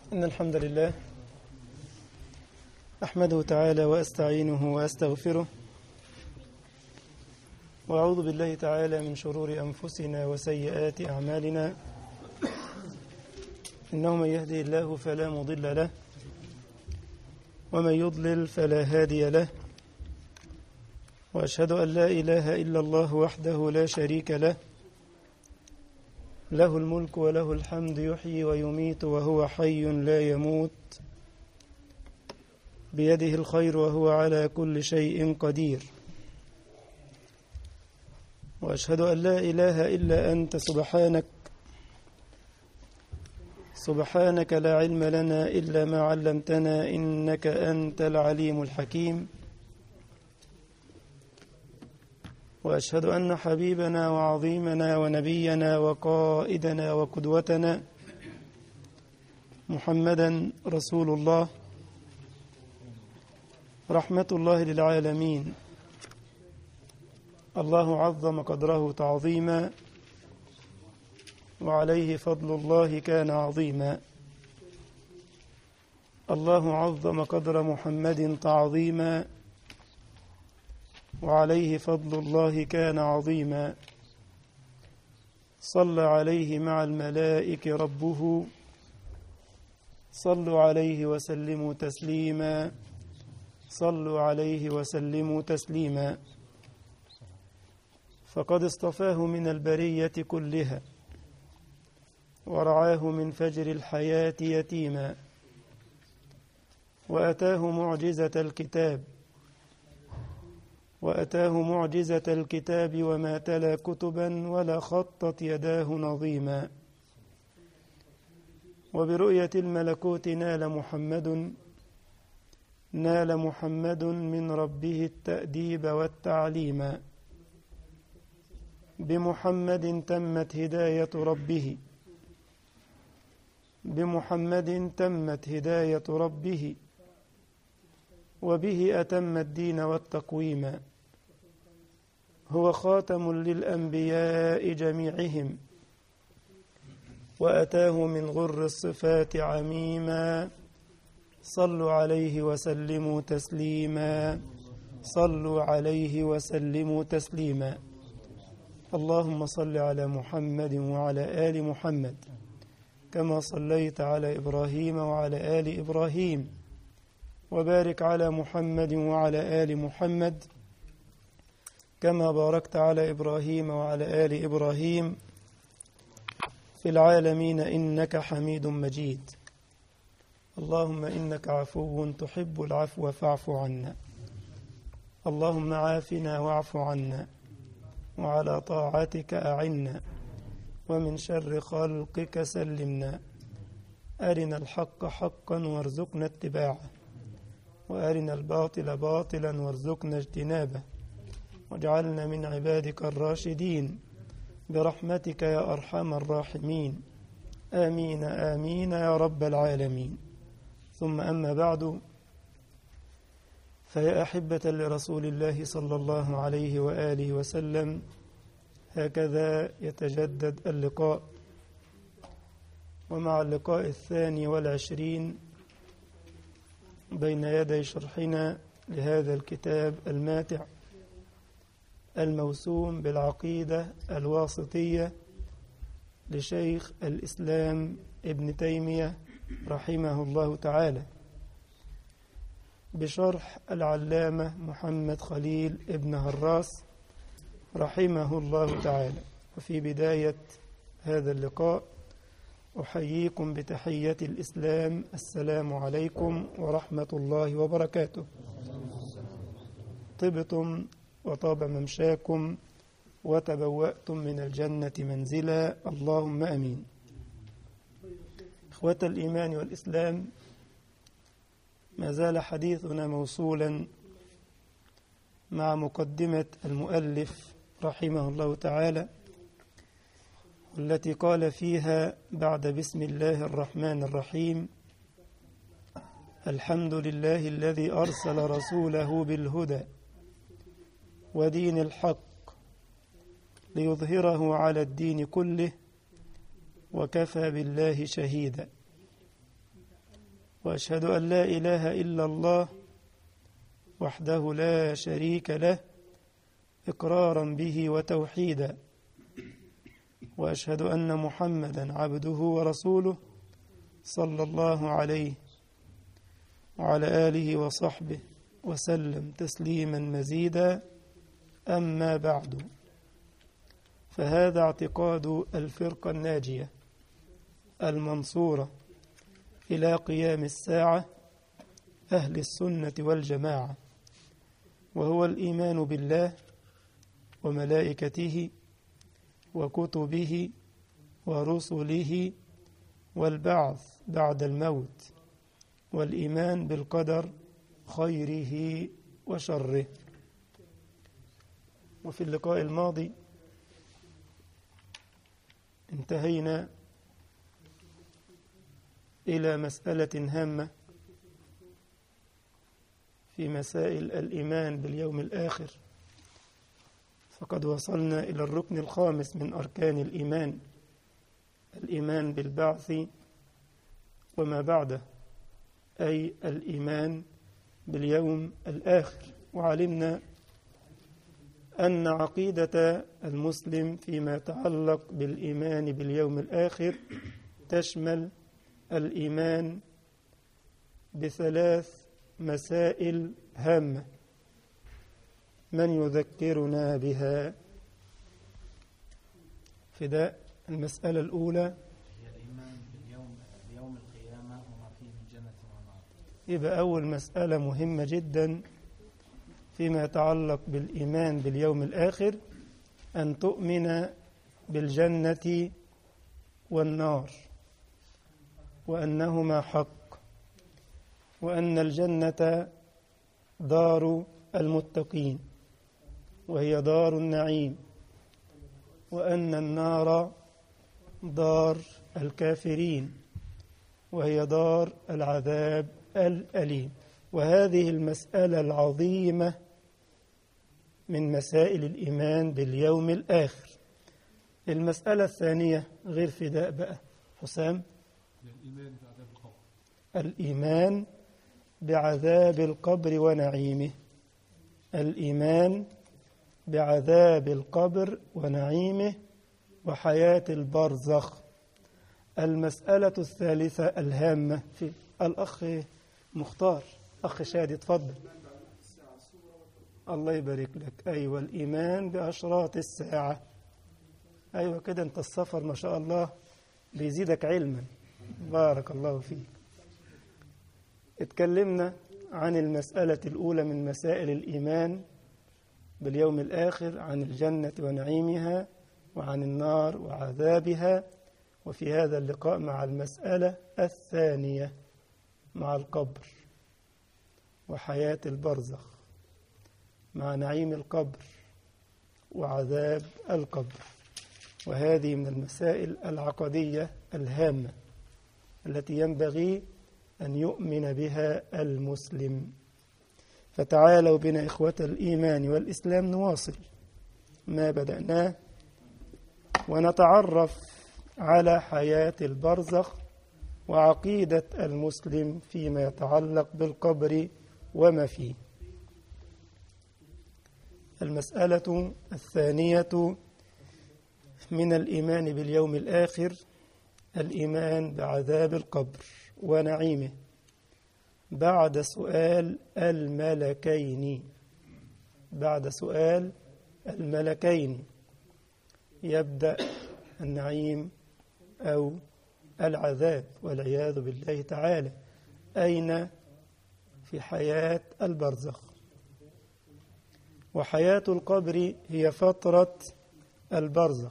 إن الحمد لله أحمده تعالى وأستعينه وأستغفره وأعوذ بالله تعالى من شرور أنفسنا وسيئات أعمالنا إنه من يهدي الله فلا مضل له ومن يضلل فلا هادي له وأشهد أن لا إله إلا الله وحده لا شريك له له الملك وله الحمد يحيي ويميت وهو حي لا يموت بيده الخير وهو على كل شيء قدير وأشهد أن لا إله إلا أنت سبحانك لا علم لنا إلا ما علمتنا إنك أنت العليم الحكيم وأشهد أن حبيبنا وعظيمنا ونبينا وقائدنا وقدوتنا محمدا رسول الله رحمة الله للعالمين. الله عظم قدره تعظيما وعليه فضل الله كان عظيما. الله عظم قدر محمد تعظيما وعليه فضل الله كان عظيما. صلى عليه مع الملائكة ربه صلوا عليه وسلموا تسليما صلوا عليه وسلموا تسليما. فقد اصطفاه من البرية كلها ورعاه من فجر الحياة يتيما وأتاه معجزة الكتاب وما تلا كتبا ولا خطت يداه نظيما. وبرؤية الملكوت نال محمد من ربه التأديب والتعليم. بمحمد تمت هداية ربه وبه أتم الدين والتقويم. هو خاتم للأنبياء جميعهم وأتاه من غر الصفات عميما. صلوا عليه وسلموا تسليما صلوا عليه وسلموا تسليما. اللهم صل على محمد وعلى آل محمد كما صليت على إبراهيم وعلى آل إبراهيم وبارك على محمد وعلى آل محمد كما باركت على إبراهيم وعلى آل إبراهيم في العالمين إنك حميد مجيد. اللهم إنك عفو تحب العفو فاعف عنا. اللهم عافنا واعف عنا وعلى طاعتك أعنا ومن شر خلقك سلمنا. أرنا الحق حقا وارزقنا اتباعه وأرنا الباطل باطلا وارزقنا اجتنابه واجعلنا من عبادك الراشدين برحمتك يا أرحم الراحمين. آمين آمين يا رب العالمين. ثم أما بعد، فيا أحبة لرسول الله صلى الله عليه وآله وسلم، هكذا يتجدد اللقاء، ومع اللقاء 22 بين يدي شرحنا لهذا الكتاب الماتع الموسوم بالعقيدة الواسطية لشيخ الإسلام ابن تيمية رحمه الله تعالى، بشرح العلامة محمد خليل ابن هراس رحمه الله تعالى. وفي بداية هذا اللقاء أحييكم بتحية الإسلام، السلام عليكم ورحمة الله وبركاته. طبتم وطاب ممشاكم وتبوأتم من الجنة منزلا، اللهم أمين. إخوة الإيمان والإسلام، ما زال حديثنا موصولا مع مقدمة المؤلف رحمه الله تعالى، التي قال فيها بعد بسم الله الرحمن الرحيم: الحمد لله الذي أرسل رسوله بالهدى ودين الحق ليظهره على الدين كله وكفى بالله شهيدا. وأشهد أن لا إله إلا الله وحده لا شريك له إقرارا به وتوحيدا، وأشهد أن محمدا عبده ورسوله صلى الله عليه وعلى آله وصحبه وسلم تسليما مزيدا. أما بعد، فهذا اعتقاد الفرقة الناجية المنصورة إلى قيام الساعة أهل السنة والجماعة، وهو الإيمان بالله وملائكته وكتبه ورسله والبعث بعد الموت، والإيمان بالقدر خيره وشره. وفي اللقاء الماضي انتهينا إلى مسألة هامة في مسائل الإيمان باليوم الآخر، فقد وصلنا إلى الركن الخامس من أركان الإيمان، الإيمان بالبعث وما بعده، أي الإيمان باليوم الآخر. وعلمنا أن عقيدة المسلم فيما يتعلق بالإيمان باليوم الآخر تشمل الإيمان بثلاث مسائل هامة. من يذكرنا بها؟ فداء. المسألة الأولى هي الإيمان بيوم القيامة وما فيه من جنة ونار. يبقى أول مسألة مهمة جدا فيما يتعلق بالإيمان باليوم الآخر أن تؤمن بالجنة والنار، وأنهما حق، وأن الجنة دار المتقين وهي دار النعيم، وأن النار دار الكافرين وهي دار العذاب الأليم. وهذه المسألة العظيمة من مسائل الإيمان باليوم الآخر. المسألة الثانية غير فداء بقى حسام، الإيمان بعذاب القبر ونعيمه. الإيمان بعذاب القبر ونعيمه وحياة البرزخ. المسألة الثالثة الهامة في الأخ مختار، أخ شادي اتفضل. الله يبارك لك. أيوة، الإيمان بأشراط الساعة. أيوة كده، أنت السفر ما شاء الله بيزيدك علما، بارك الله فيك. اتكلمنا عن المسألة الأولى من مسائل الإيمان باليوم الآخر، عن الجنة ونعيمها وعن النار وعذابها. وفي هذا اللقاء مع المسألة الثانية، مع القبر وحياة البرزخ، مع نعيم القبر وعذاب القبر. وهذه من المسائل العقدية الهامة التي ينبغي أن يؤمن بها المسلم. فتعالوا بنا إخوة الإيمان والإسلام نواصل ما بدأناه ونتعرف على حياة البرزخ وعقيدة المسلم فيما يتعلق بالقبر وما فيه. المسألة الثانية من الإيمان باليوم الآخر الإيمان بعذاب القبر ونعيمه بعد سؤال الملكين. بعد سؤال الملكين يبدأ النعيم أو العذاب والعياذ بالله تعالى. أين؟ في حياة البرزخ. وحياة القبر هي فترة البرزخ،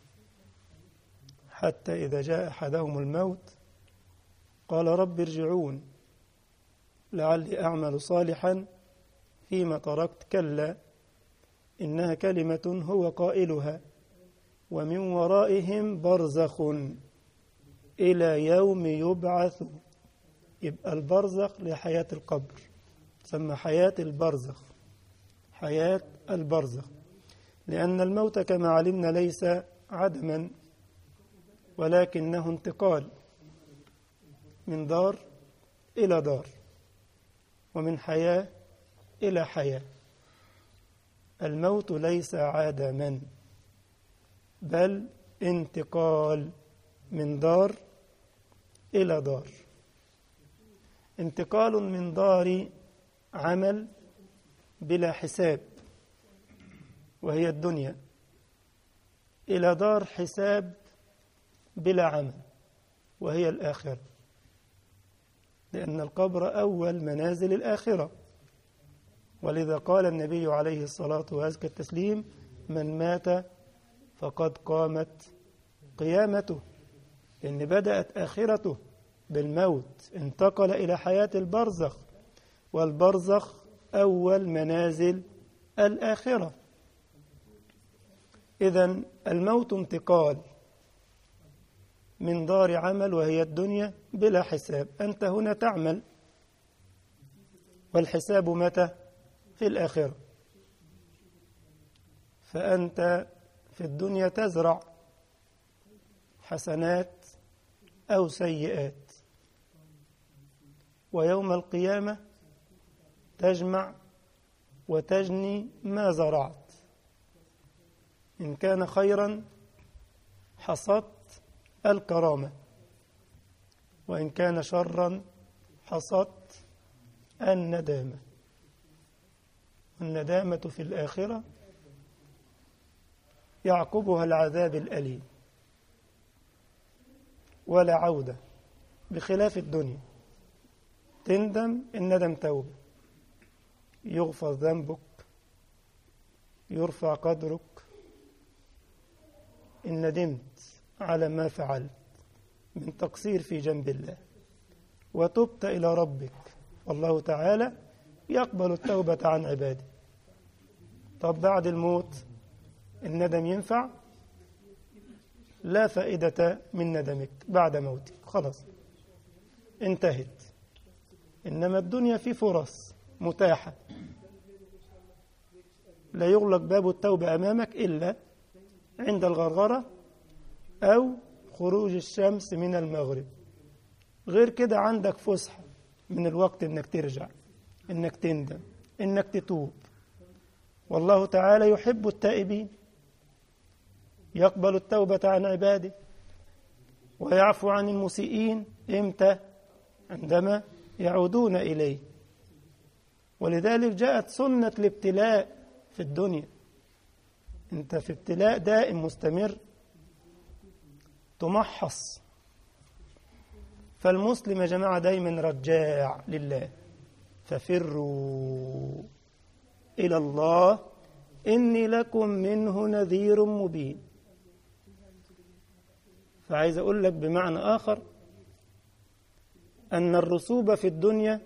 حتى إذا جاء أحدهم الموت قال رب ارجعون لعلي أعمل صالحا فيما تركت، كلا إنها كلمة هو قائلها ومن ورائهم برزخ إلى يوم يبعث. يبقى البرزخ لحياة القبر، تسمى حياة البرزخ، حياة البرزخ، لأن الموت كما علمنا ليس عدما ولكنه انتقال من دار إلى دار، ومن حياة إلى حياة. الموت ليس عدما، بل انتقال من دار إلى دار، انتقال من دار عمل بلا حساب وهي الدنيا إلى دار حساب بلا عمل وهي الآخرة، لأن القبر أول منازل الآخرة. ولذا قال النبي عليه الصلاة وأزكى التسليم: من مات فقد قامت قيامته، لأن بدأت آخرته بالموت، انتقل إلى حياة البرزخ، والبرزخ أول منازل الآخرة. إذن الموت انتقال من دار عمل وهي الدنيا بلا حساب. أنت هنا تعمل، والحساب متى؟ في الآخرة. فأنت في الدنيا تزرع حسنات أو سيئات، ويوم القيامة تجمع وتجني ما زرعت. إن كان خيرا حصدت الكرامة، وإن كان شرا حصدت الندامة. والندامة في الآخرة يعقبها العذاب الأليم ولا عودة، بخلاف الدنيا تندم، الندم توبة، يغفر ذنبك، يرفع قدرك إن ندمت على ما فعلت من تقصير في جنب الله وتبت إلى ربك، والله تعالى يقبل التوبة عن عباده. طب بعد الموت الندم ينفع؟ لا فائدة من ندمك بعد موتك، خلاص انتهت. إنما الدنيا في فرص متاحة، لا يغلق باب التوبة أمامك إلا عند الغرغرة أو خروج الشمس من المغرب. غير كده عندك فسحة من الوقت إنك ترجع، إنك تندم، إنك تتوب. والله تعالى يحب التائبين، يقبل التوبة عن عباده ويعفو عن المسيئين. إمتى؟ عندما يعودون إليه. ولذلك جاءت سنة الابتلاء في الدنيا، أنت في ابتلاء دائم مستمر، تمحص. فالمسلم يا جماعة دايما رجاع لله، ففروا إلى الله إني لكم منه نذير مبين. فعايز أقول لك بمعنى آخر أن الرسوب في الدنيا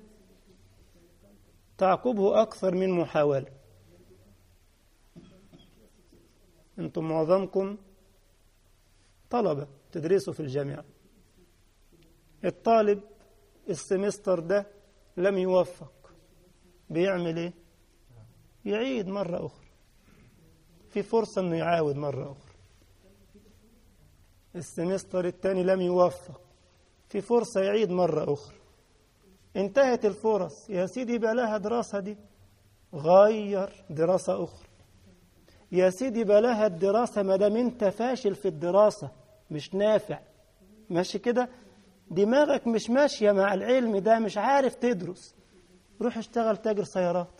تعقبه أكثر من محاولة. أنتم معظمكم طلبة تدرسوا في الجامعة، الطالب السمستر ده لم يوفق، بيعمل إيه؟ يعيد مرة أخرى، في فرصة أنه يعاود مرة أخرى. السمستر الثاني لم يوفق، في فرصة يعيد مرة أخرى. انتهت الفرص يا سيدي، بلاها دراسة دي، غير دراسة أخرى. يا سيدي بلاها الدراسة ما دام انت فاشل في الدراسة، مش نافع، ماشي كده، دماغك مش ماشية مع العلم ده، مش عارف تدرس، روح اشتغل تاجر سيارات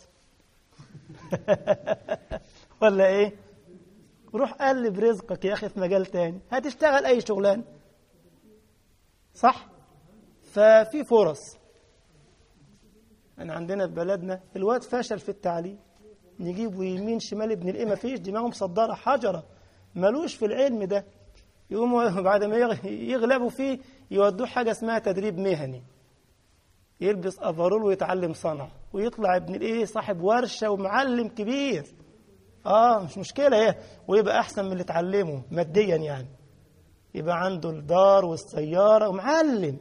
ولا ايه؟ روح قلب رزقك يا أخي في مجال تاني، هتشتغل أي شغلان، صح؟ ففي فرص. أنا عندنا في بلدنا الواد فاشل في التعليم، نجيبه يمين شمال ابن الإيه، ما فيش، دماغه مصدرة حجرة، ملوش في العلم ده. يقوموا بعد ما يغلبوا فيه يودوه حاجة اسمها تدريب مهني، يلبس أفرول ويتعلم صنعة، ويطلع ابن الإيه صاحب ورشة ومعلم كبير. مش مشكلة ايه، ويبقى أحسن من اللي اتعلمه ماديا، يعني يبقى عنده الدار والسيارة ومعلم،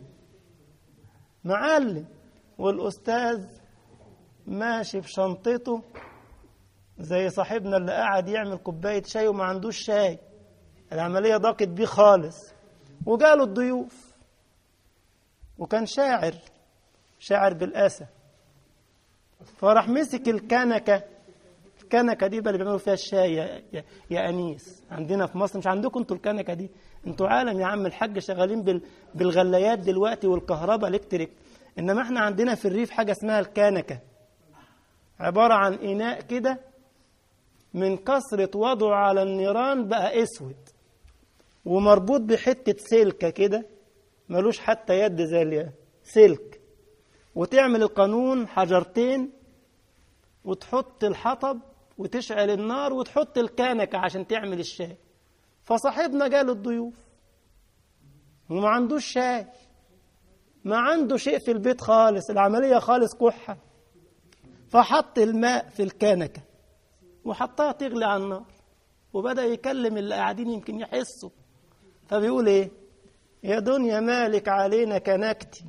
والأستاذ ماشي بشنطته زي صاحبنا اللي قاعد يعمل كوباية شاي وما عندوش شاي، العملية ضاقت بيه خالص، وجاله الضيوف، وكان شاعر بالأسى، فراح مسك الكنكة دي بقى اللي بيعملوا فيها الشاي يا أنيس، عندنا في مصر، مش عندكم انتوا الكنكة دي، انتوا عالم يا عم الحاج شغالين بالغلايات دلوقتي والكهرباء الكتريك، إنما احنا عندنا في الريف حاجة اسمها الكنكة، عبارة عن إناء كده من كثرة وضعه على النيران بقى أسود ومربوط بحتة سلكة كده ملوش حتى يد زي سلك، وتعمل القانون حجرتين وتحط الحطب وتشعل النار وتحط الكنكة عشان تعمل الشاي. فصاحبنا جاله الضيوف وما عندوش شاي، ما عنده شيء في البيت خالص، العملية خالص كحة، فحط الماء في الكنكة وحطها تغلي على النار، وبدأ يكلم اللي قاعدين يمكن يحسوا، فبيقول ايه؟ يا دنيا مالك علينا كنكتي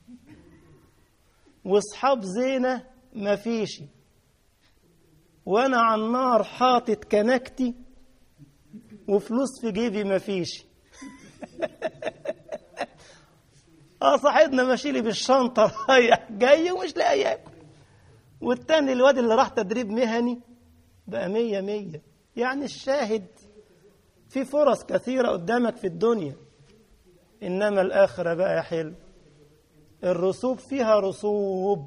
واصحاب زينة مفيش، وانا على النار حاطط كنكتي وفلوس في جيبي مفيش. صاحبنا ماشي لي بالشنطة رايح جاي ومش لاقي ياكل، والتاني الواد اللي راح تدريب مهني بقى 100. يعني الشاهد في فرص كثيرة قدامك في الدنيا، إنما الآخرة بقى يا حلو الرسوب فيها رسوب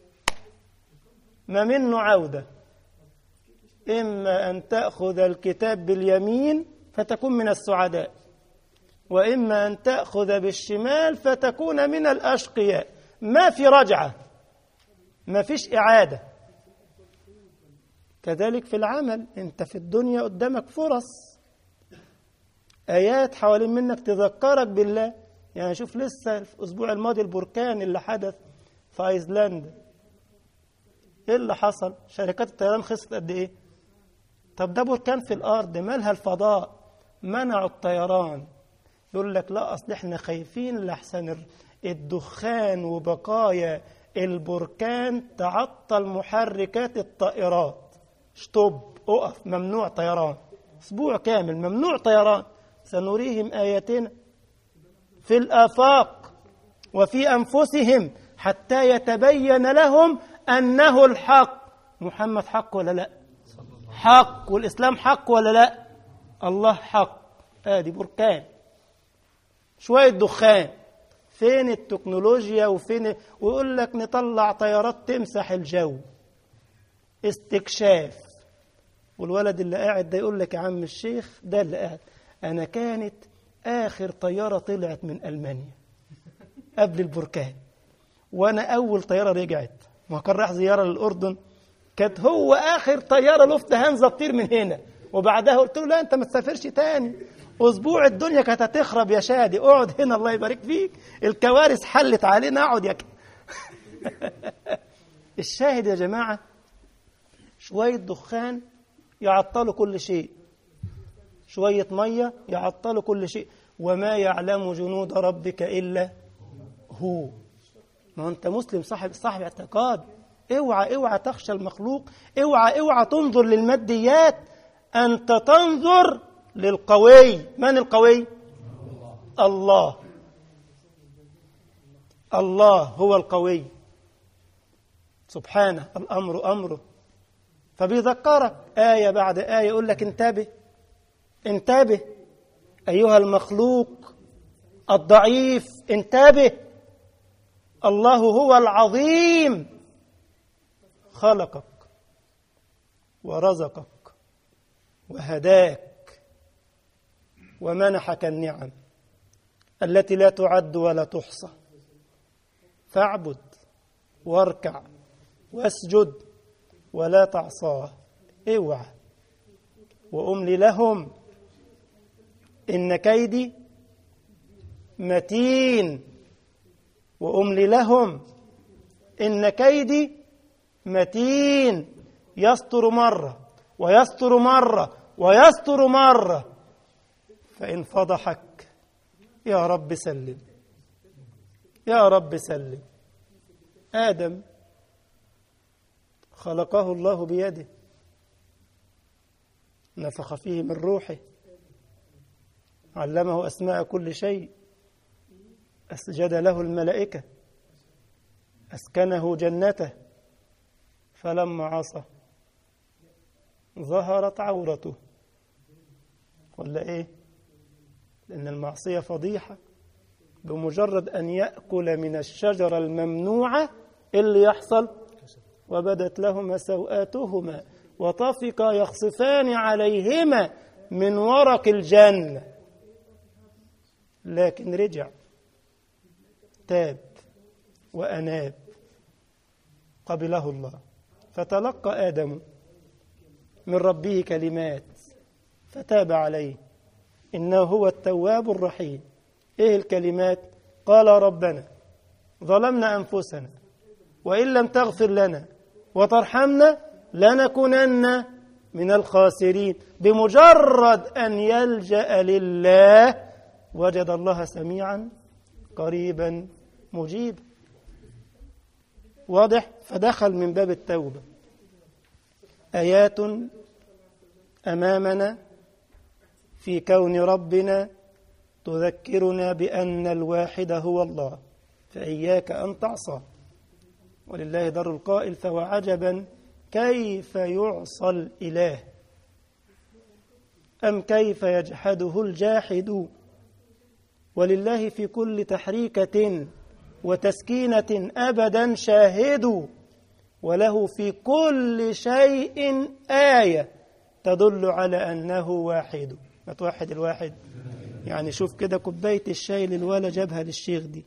ما منه عودة، إما أن تأخذ الكتاب باليمين فتكون من السعداء، وإما أن تأخذ بالشمال فتكون من الأشقياء، ما في رجعة، ما فيش إعادة. كذلك في العمل، أنت في الدنيا قدامك فرص، آيات حوالين منك تذكرك بالله. يعني شوف لسه الأسبوع الماضي البركان اللي حدث في أيسلندا، إيه اللي حصل؟ شركات الطيران خسرت قد إيه؟ طب ده بركان في الأرض، مالها الفضاء؟ منعوا الطيران، يقول لك لا أصل إحنا خايفين لحسن الدخان وبقايا البركان تعطل محركات الطائرات، شطب أقف ممنوع طيران، أسبوع كامل ممنوع طيران. سنريهم آياتنا في الآفاق وفي أنفسهم حتى يتبين لهم أنه الحق. محمد حق ولا لا؟ حق. والإسلام حق ولا لا؟ الله حق. آدي بركان شوية دخان، فين التكنولوجيا وفين؟ ويقول لك نطلع طيارات تمسح الجو، استكشاف. والولد اللي قاعد ده يقول لك يا عم الشيخ ده اللي قاعد، أنا كانت آخر طيارة طلعت من ألمانيا قبل البركان، وأنا أول طيارة رجعت، ما كان راح زيارة للأردن، كانت هو آخر طيارة لفت هانزا تطير من هنا، وبعدها قلت له لا أنت ما تسافرش تاني، أسبوع الدنيا كانت هتخرب يا شادي، اقعد هنا الله يبارك فيك، الكوارث حلت علينا، اقعد يا الشاهد يا جماعة شوية دخان يعطلوا كل شيء، شوية مية يعطلوا كل شيء، وما يعلم جنود ربك إلا هو. ما أنت مسلم صاحب اعتقاد، اوعى تخشى المخلوق، اوعى تنظر للماديات، أنت تنظر للقوي. من القوي؟ الله هو القوي سبحانه، الأمر أمره. فبيذكرك آية بعد آية يقول لك انتبه أيها المخلوق الضعيف، انتبه، الله هو العظيم، خلقك ورزقك وهداك ومنحك النعم التي لا تعد ولا تحصى، فاعبد واركع واسجد ولا تعصاه. اوعى. وأملي لهم إن كيدي متين، وأملي لهم إن كيدي متين. يستر مرة ويستر مرة ويستر مرة، فإن فضحك يا رب سلم، يا رب سلم. آدم خلقه الله بيده، نفخ فيه من روحه، علمه أسماء كل شيء، أسجد له الملائكة، أسكنه جنته فلما عصى ظهرت عورته. ولا إيه؟ لأن المعصية فضيحة. بمجرد أن يأكل من الشجرة الممنوعة اللي يحصل وبدت لهما سوآتهما وطفقا يخصفان عليهما من ورق الجنة. لكن رجع تاب وأناب قبله الله، فتلقى آدم من ربه كلمات فتاب عليه إنه هو التواب الرحيم. إيه الكلمات؟ قال ربنا ظلمنا أنفسنا وإن لم تغفر لنا وترحمنا لنكونن من الخاسرين. بمجرد أن يلجأ لله وجد الله سميعا قريبا مجيبا. واضح؟ فدخل من باب التوبة. آيات أمامنا في كون ربنا تذكرنا بأن الواحد هو الله، فإياك أن تعصى. ولله در القائل فوعجبا كيف يعصى الإله أم كيف يجحده الجاحد. ولله في كل تحريكة وتسكينة أبدا شاهد، وله في كل شيء آية تدل على أنه واحد. ما توحد الواحد. يعني شوف كده كوباية الشاي للولا جابها للشيخ دي،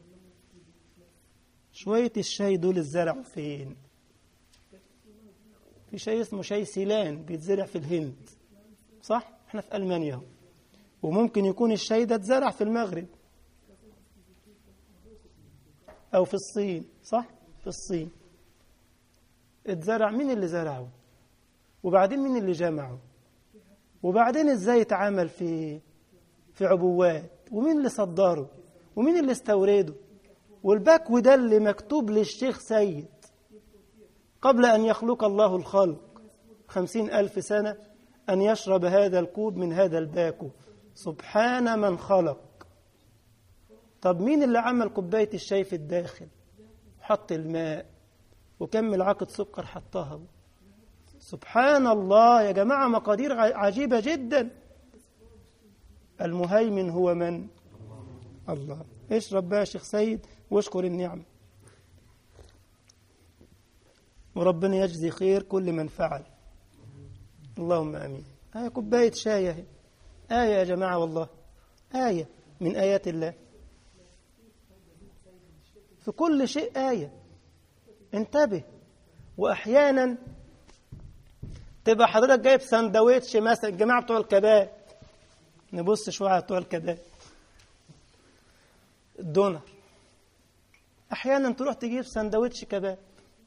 شوية الشاي دول الزرع فين؟ في شاي اسمه شاي سيلان بيتزرع في الهند، صح؟ احنا في ألمانيا، وممكن يكون الشاي ده اتزرع في المغرب أو في الصين، صح؟ في الصين اتزرع. مين اللي زرعه؟ وبعدين مين اللي جمعه؟ وبعدين ازاي اتعامل في عبوات؟ ومين اللي صدره؟ ومين اللي استورده؟ والبكو ده اللي مكتوب للشيخ سيد قبل أن يخلق الله الخلق 50,000 سنة أن يشرب هذا الكوب من هذا الباكو. سبحان من خلق. طب مين اللي عمل كوباية الشاي في الداخل؟ حط الماء وكم ملعقة سكر حطها. سبحان الله يا جماعة، مقادير عجيبة جدا. المهيمن هو من؟ الله. اشرب بقى يا شيخ سيد واشكر النعمة، وربنا يجزي خير كل من فعل. اللهم آمين. كوباية شاي اهي، آية يا جماعة، والله آية من آيات الله. في كل شيء آية. انتبه. وأحيانا تبقى حضرتك جايب سندويتش مثلا، الجماعة بتوع الكباب، نبص شوية على بتوع الكباب، الدونر. أحيانا تروح تجيب سندويتش كباب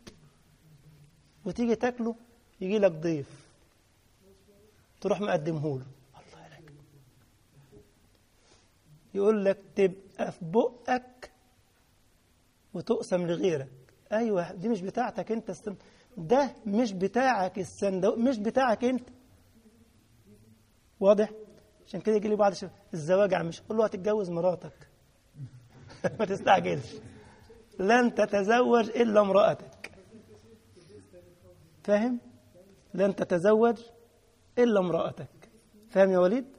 وتيجي تاكله، يجي لك ضيف تروح مقدمه له، الله يلك، يقول لك تبقى في بقك وتقسم لغيرك. أيوة دي مش بتاعتك أنت، ده مش بتاعك، السندويتش مش بتاعك أنت. واضح؟ عشان كده يجي لي بعض الزواج مش قول له هتتجوز مراتك ما تستعجلش، لن تتزوج إلا امرأتك. فاهم؟ لن تتزوج إلا امرأتك. فاهم يا وليد؟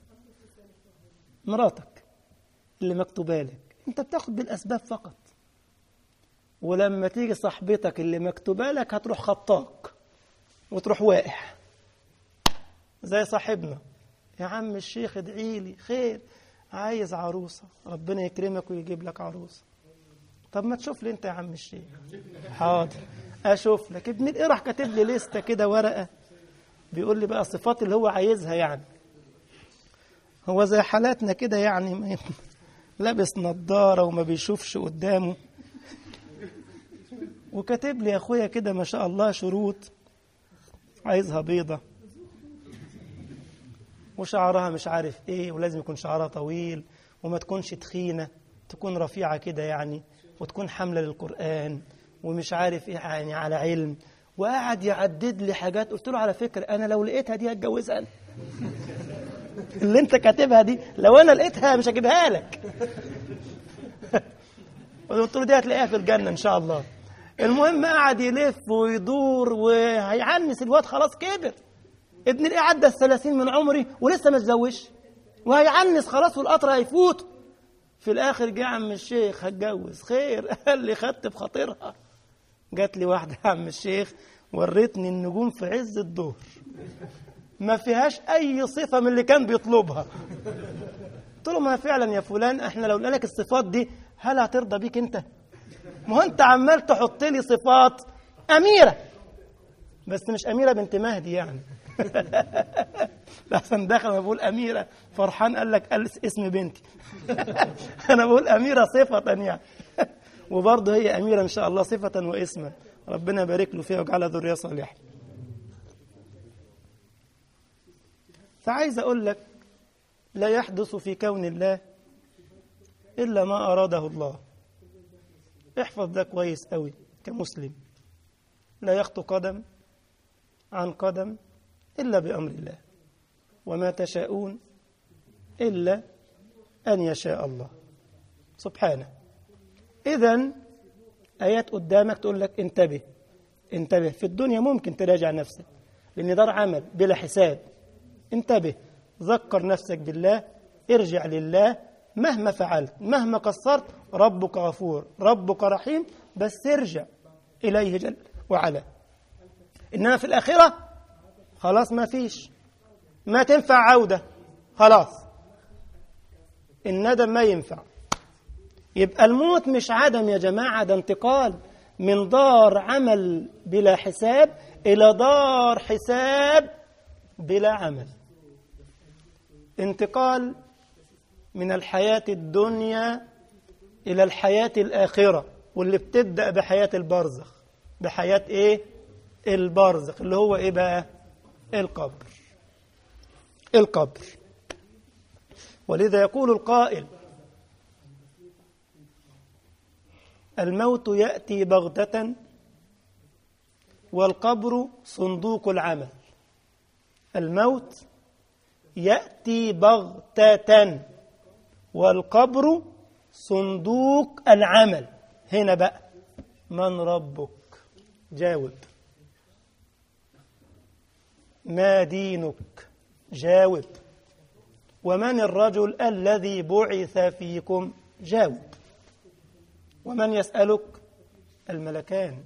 مراتك اللي مكتوبة لك، انت بتاخد بالأسباب فقط. ولما تيجي صاحبتك اللي مكتوبة لك هتروح خطاك وتروح واقع زي صاحبنا. يا عم الشيخ ادعي لي خير، عايز عروسة، ربنا يكرمك ويجيب لك عروسة. طب ما تشوف لي انت يا عم الشيخ. حاضر اشوف لك. ابن ايه راح كاتب لي لستة كده ورقة، بيقول لي بقى صفات اللي هو عايزها. يعني هو زي حالاتنا كده، يعني لابس نظارة وما بيشوفش قدامه، وكاتب لي يا اخويا كده ما شاء الله شروط، عايزها بيضة وشعرها مش عارف ايه، ولازم يكون شعرها طويل وما تكونش تخينة، تكون رفيعة كده يعني، وتكون حاملة للقرآن ومش عارف ايه، يعني على علم. وقعد يعدد لي حاجات. قلت له على فكرة انا لو لقيتها دي هتجوزها انا اللي انت كاتبها دي لو انا لقيتها مش هجيبها لك قلت له دي هتلاقيها في الجنة ان شاء الله. المهم قعد يلف ويدور وهيعنس الواد، خلاص كبر. ابن الايه عدى ال30 من عمري ولسه ما اتزوجش، وهيعنس خلاص والقطر هيفوت. في الاخر جه عم الشيخ هتجوز، خير؟ قال لي خدت بخاطرها. جات لي واحده يا عم الشيخ وريتني النجوم في عز الظهر، ما فيهاش اي صفه من اللي كان بيطلبها. قلت له ما فعلا يا فلان احنا لو قلنا لك الصفات دي هل هترضى بيك انت؟ ما هو انت عمال تحط لي صفات اميره، بس مش اميره بنت مهدي يعني. لحسن دخل ما بقول اميره فرحان قال لك قال اسم بنتي. انا بقول اميره صفه يعني. وبرضه هي اميره ان شاء الله صفه واسما، ربنا يبارك له فيها ويجعلها ذريه صالحه. فعايز اقول لك لا يحدث في كون الله الا ما اراده الله. احفظ ده كويس قوي كمسلم، لا يخطو قدم عن قدم إلا بأمر الله، وما تشاءون إلا أن يشاء الله سبحانه. إذن آيات قدامك تقول لك انتبه انتبه. في الدنيا ممكن تراجع نفسك لأن دار عمل بلا حساب. انتبه، ذكر نفسك بالله، ارجع لله مهما فعلت مهما قصرت. ربك غفور ربك رحيم، بس ارجع إليه جل وعلا. إنما في الآخرة خلاص ما فيش، ما تنفع عودة، خلاص الندم ما ينفع. يبقى الموت مش عدم يا جماعة، ده انتقال من دار عمل بلا حساب إلى دار حساب بلا عمل. انتقال من الحياة الدنيا إلى الحياة الآخرة، واللي بتبدأ بحياة البرزخ. بحياة إيه؟ البرزخ، اللي هو إيه بقى؟ القبر. القبر. ولذا يقول القائل: الموت يأتي بغتة والقبر صندوق العمل. الموت يأتي بغتة والقبر صندوق العمل. هنا بقى من ربك؟ جاوب. ما دينك؟ جاوب. ومن الرجل الذي بعث فيكم؟ جاوب. ومن يسألك؟ الملكان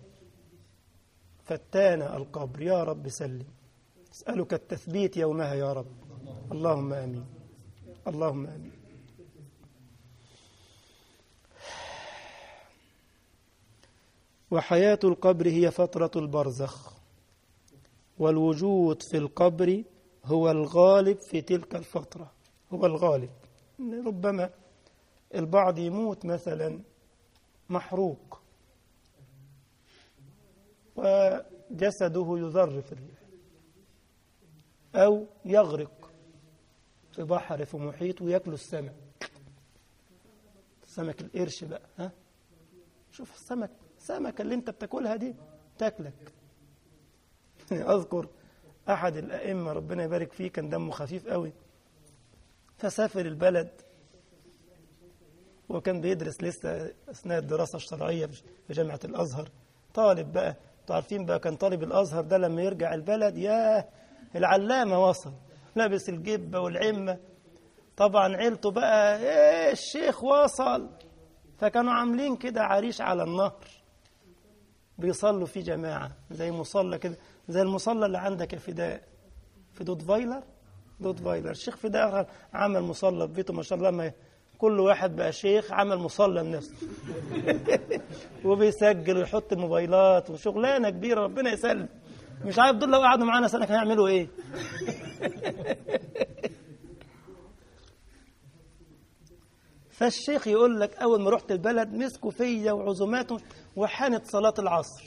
فتان القبر. يا رب سلم، أسألك التثبيت يومها يا رب. اللهم آمين، اللهم آمين. وحياة القبر هي فترة البرزخ، والوجود في القبر هو الغالب في تلك الفترة، هو الغالب. ربما البعض يموت مثلا محروق وجسده يذر في الريح، أو يغرق في بحر في محيط ويأكل السمك. سمك القرش بقى، ها؟ شوف السمكة اللي انت بتاكلها دي تاكلك. أذكر أحد الأئمة ربنا يبارك فيه كان دمه خفيف قوي، فسافر البلد وكان بيدرس لسه أثناء الدراسة الشرعية في جامعة الأزهر. طالب بقى، تعرفين بقى كان طالب الأزهر ده لما يرجع البلد ياه العلامة وصل، لابس الجبة والعمة. طبعا عيلته بقى ايه الشيخ وصل، فكانوا عاملين كده عريش على النهر بيصلوا فيه جماعة، زي مصلى كده، زي المصلى اللي عندك يا فداء في دوتفايلر. الشيخ فداء عمل مصلى في بيته ما شاء الله، ما كل واحد بقى شيخ عمل مصلى لنفسه. وبيسجل ويحط الموبايلات وشغلانة كبيرة ربنا يسلم. مش عارف دول لو قعدوا معانا سنة كانوا هيعملوا ايه. فالشيخ يقول لك أول ما رحت البلد مسكوا فيا وعزومات وحانت صلاة العصر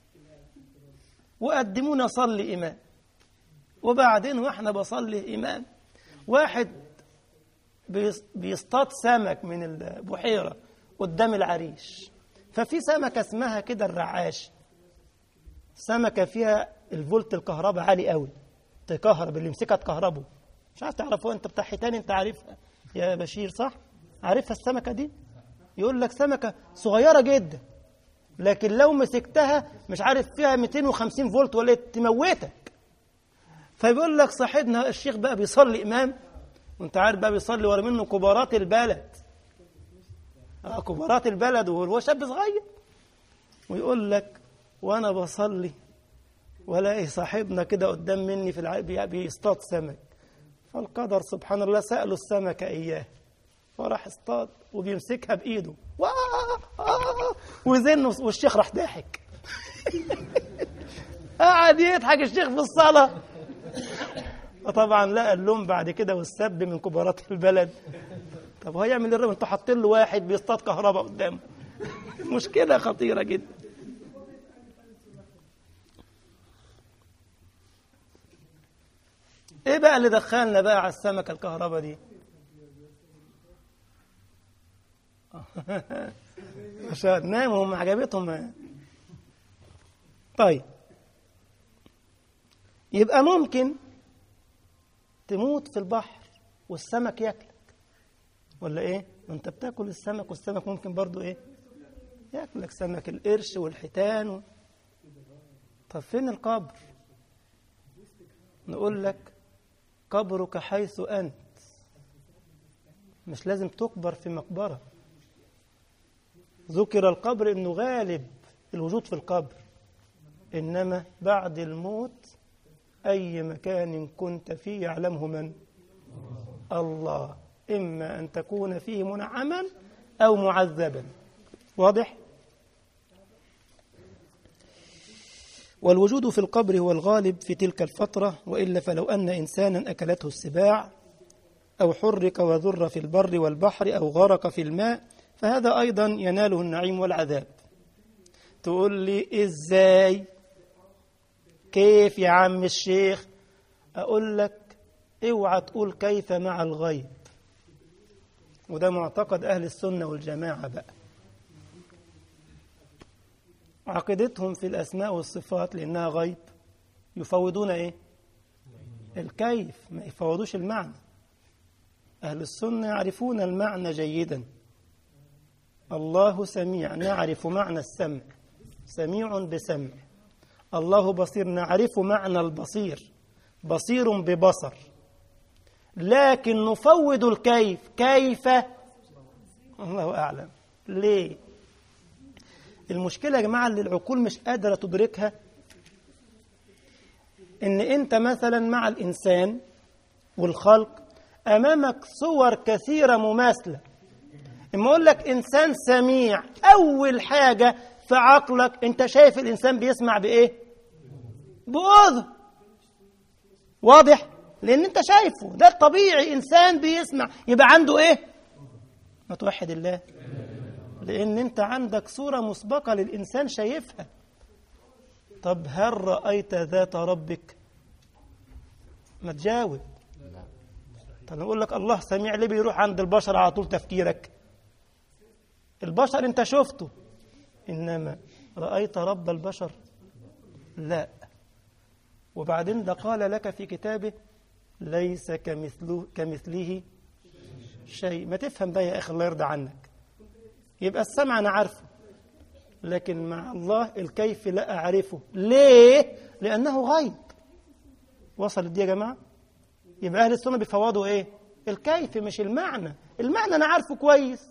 وقدمونا صلي إمام، وبعدين واحنا بصلي إمام واحد بيصطاد سمك من البحيرة قدام العريش، ففي سمكة اسمها كده الرعاش، سمكة فيها الفولت الكهرباء عالي قوي، تكهرب اللي يمسكها تكهربه. مش عارف تعرفوها انت بتاع حيتان، انت عارفها يا بشير صح؟ عارفها السمكة دي؟ يقول لك سمكة صغيرة جدا لكن لو مسكتها مش عارف فيها 250 فولت ولا تموتك. فبيقول لك صاحبنا الشيخ بقى بيصلي إمام، وانت عارف بقى بيصلي ورا منه كبارات البلد، كبارات البلد وهو شاب صغير، ويقول لك وانا بصلي ولاقي صاحبنا كده قدام مني في بيصطاد سمك، فالقدر سبحان الله سأله السمك إياه، فراح اصطاد وبيمسكها بإيده وزن، والشيخ راح ضاحك قعد يضحك الشيخ في الصلاة. فطبعا لقى اللوم بعد كده والسب من كبارات البلد. طب هو يعمل ايه؟ انتوا حاطين له واحد بيصطاد كهرباء قدامه. مشكلة خطيرة جدا. ايه بقى اللي دخلنا بقى على السمكة الكهرباء دي؟ عشان ناموا هم عجبتهم. طيب يبقى ممكن تموت في البحر والسمك ياكلك ولا ايه؟ انت بتاكل السمك والسمك ممكن برضو ايه ياكلك، سمك القرش والحيتان طب فين القبر؟ نقول لك قبرك حيث أنت، مش لازم تقبر في مقبرة. ذكر القبر إنه غالب الوجود في القبر، إنما بعد الموت أي مكان كنت فيه يعلمه من؟ الله. إما أن تكون فيه منعما أو معذبا. واضح؟ والوجود في القبر هو الغالب في تلك الفترة، وإلا فلو أن إنسانا أكلته السباع أو حرك وذر في البر والبحر أو غرق في الماء فهذا أيضا يناله النعيم والعذاب. تقول لي إزاي؟ كيف يا عم الشيخ؟ أقول لك اوعى تقول كيف مع الغيب، وده معتقد أهل السنة والجماعة بقى، عقيدتهم في الأسماء والصفات لأنها غيب يفوضون إيه؟ الكيف، ما يفوضوش المعنى. أهل السنة يعرفون المعنى جيدا. الله سميع، نعرف معنى السمع، سميع بسمع. الله بصير، نعرف معنى البصير، بصير ببصر. لكن نفوض الكيف، كيف؟ الله أعلم. ليه؟ المشكلة يا جماعة اللي العقول مش قادرة تدركها، إن أنت مثلا مع الإنسان والخلق أمامك صور كثيرة مماثلة. إما أقول لك إنسان سميع، أول حاجة في عقلك أنت شايف الإنسان بيسمع بإيه؟ بأذن. واضح؟ لأن أنت شايفه، ده الطبيعي، إنسان بيسمع، يبقى عنده إيه؟ ما توحد الله، لأن أنت عندك صورة مسبقة للإنسان شايفها. طب هل رأيت ذات ربك؟ ما تجاوب. طب نقول لك الله سميع، ليه بيروح عند البشر على طول تفكيرك؟ البشر أنت شفته، إنما رأيت رب البشر؟ لا. وبعدين ده قال لك في كتابه ليس كمثله شيء. ما تفهم بقى يا أخي الله يرضى عنك. يبقى السمع أنا عارفه، لكن مع الله الكيف لا أعرفه. ليه؟ لأنه غيب. وصلت دي يا جماعة؟ يبقى أهل السنة بيفوضوا إيه؟ الكيف مش المعنى. المعنى أنا عارفه كويس،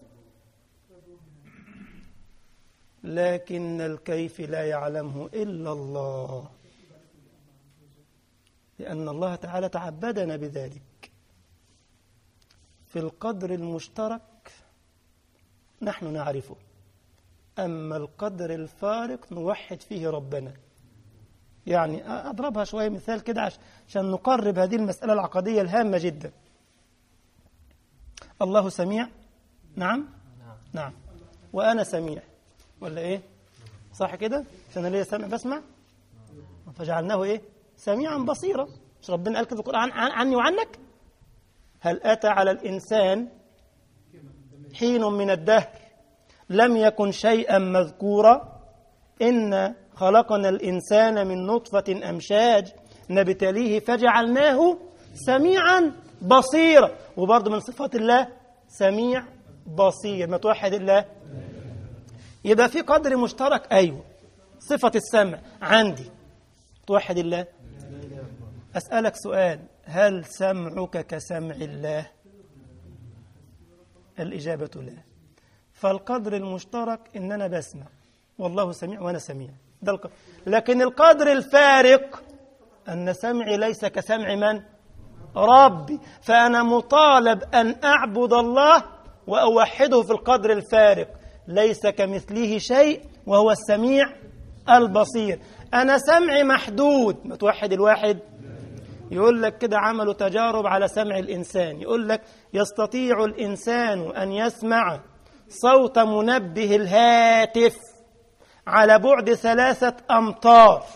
لكن الكيف لا يعلمه إلا الله، لأن الله تعالى تعبدنا بذلك. في القدر المشترك نحن نعرفه، أما القدر الفارق نوحد فيه ربنا. يعني أضربها شوية مثال كده عشان نقرب هذه المسألة العقدية الهامة جدا. الله سميع، نعم نعم، وأنا سميع ولا إيه؟ صح كده؟ عشان أنا ليه سمع بسمع، فجعلناه إيه؟ سميعا بصيرا. مش ربنا قال كده في القرآن عني وعنك؟ هل أتى على الإنسان حين من الدهر لم يكن شيئا مذكورا؟ إن خلقنا الإنسان من نطفة أمشاج نبتليه فجعلناه سميعا بصيرا. وبرضه من صفات الله سميع بصير. ما توحد الله. يبقى في قدر مشترك. أيوه، صفة السمع عندي توحد الله. أسألك سؤال، هل سمعك كسمع الله؟ الإجابة لا. فالقدر المشترك إن أنا بسمع والله سميع وأنا سميع، ده لكن القدر الفارق أن سمعي ليس كسمع من؟ ربي. فأنا مطالب أن أعبد الله وأوحده في القدر الفارق، ليس كمثله شيء وهو السميع البصير. أنا سمعي محدود، ما توحد الواحد. يقول لك كده عملوا تجارب على سمع الإنسان، يقول لك يستطيع الإنسان أن يسمع صوت منبه الهاتف على بعد 3 أمتار.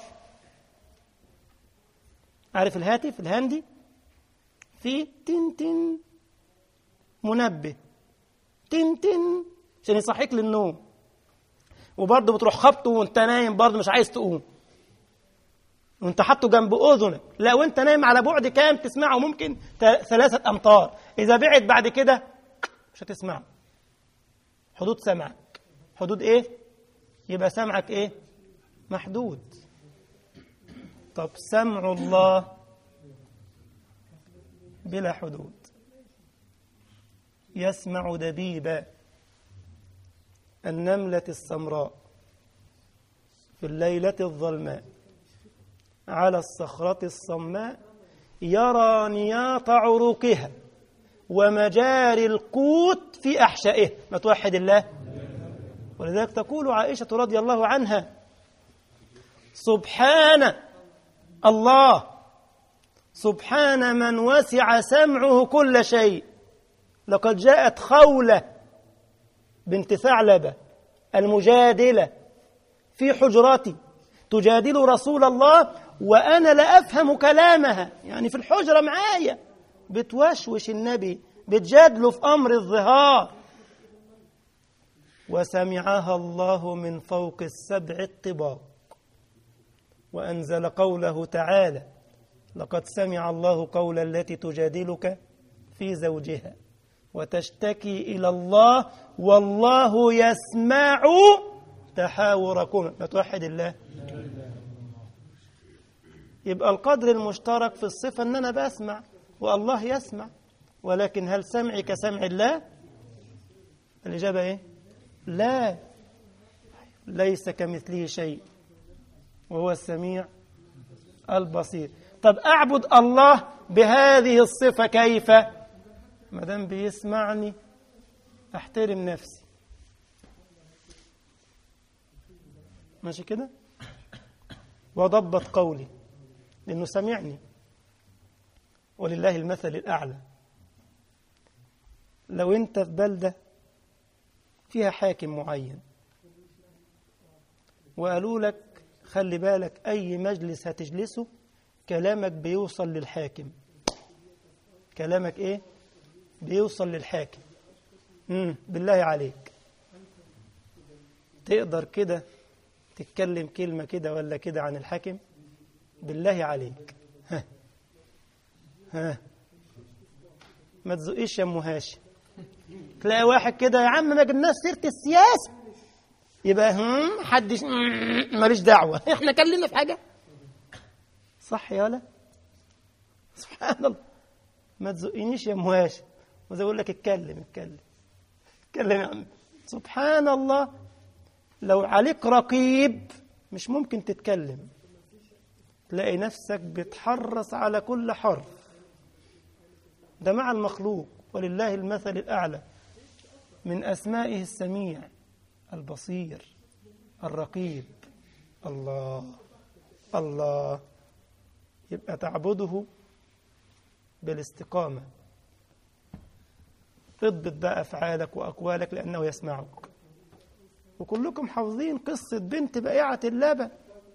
عارف الهاتف الهندي؟ فيه تن منبه، تن عشان يصحيك للنوم، وبرضه بتروح خبطه وانت نايم برضه مش عايز تقوم، وانت حاطه جنب اذنك. لا، وانت نايم على بعد كام تسمعه؟ ممكن 3 أمتار. اذا بعد بعد كده مش هتسمعه. حدود سمعك حدود ايه؟ يبقى سمعك ايه؟ محدود. طب سمع الله بلا حدود. يسمع دبيب النملة السمراء في الليلة الظلماء على الصخرة الصماء، يرى نياط عروقها ومجاري القوت في أحشائه. ما توحد الله. ولذلك تقول عائشة رضي الله عنها: سبحان الله، سبحان من وسع سمعه كل شيء. لقد جاءت خولة بنت ثعلبة المجادلة في حجرتي تجادل رسول الله وأنا لا أفهم كلامها، يعني في الحجرة معايا بتوشوش النبي، بتجادله في أمر الظهار. وسمعها الله من فوق 7 الطباق، وأنزل قوله تعالى: لقد سمع الله قول التي تجادلك في زوجها وتشتكي إلى الله والله يسمع تحاوركما. ما توحد الله. يبقى القدر المشترك في الصفة أن أنا بسمع والله يسمع، ولكن هل سمعي كسمع الله؟ الإجابة إيه؟ لا، ليس كمثله شيء وهو السميع البصير. طب أعبد الله بهذه الصفة كيف؟ ما دام بيسمعني أحترم نفسي، ماشي كده، وضبط قولي لأنه سمعني. ولله المثل الأعلى. لو أنت في بلدة فيها حاكم معين وقالوا لك خلي بالك أي مجلس هتجلسه كلامك بيوصل للحاكم، كلامك إيه؟ بيوصل للحاكم. بالله عليك تقدر كده تتكلم كلمة كده ولا كده عن الحاكم؟ بالله عليك ها ما تزقيش يا ام هاشم. تلاقي واحد كده يا عم ما جبناش سيرة السياسة يبقى حدش ماليش دعوة، احنا كلمنا في حاجة صح يا ولا؟ سبحان الله. ما تزقينيش يا ام هاشم، وزي اقول لك اتكلم يا عم. سبحان الله. لو عليك رقيب مش ممكن تتكلم، تلاقي نفسك بتحرص على كل حرف. ده مع المخلوق. ولله المثل الأعلى. من أسمائه السميع البصير الرقيب. الله. يبقى تعبده بالاستقامة. تضبط بقى أفعالك وأقوالك لأنه يسمعك. وكلكم حافظين قصة بنت بائعة اللبن،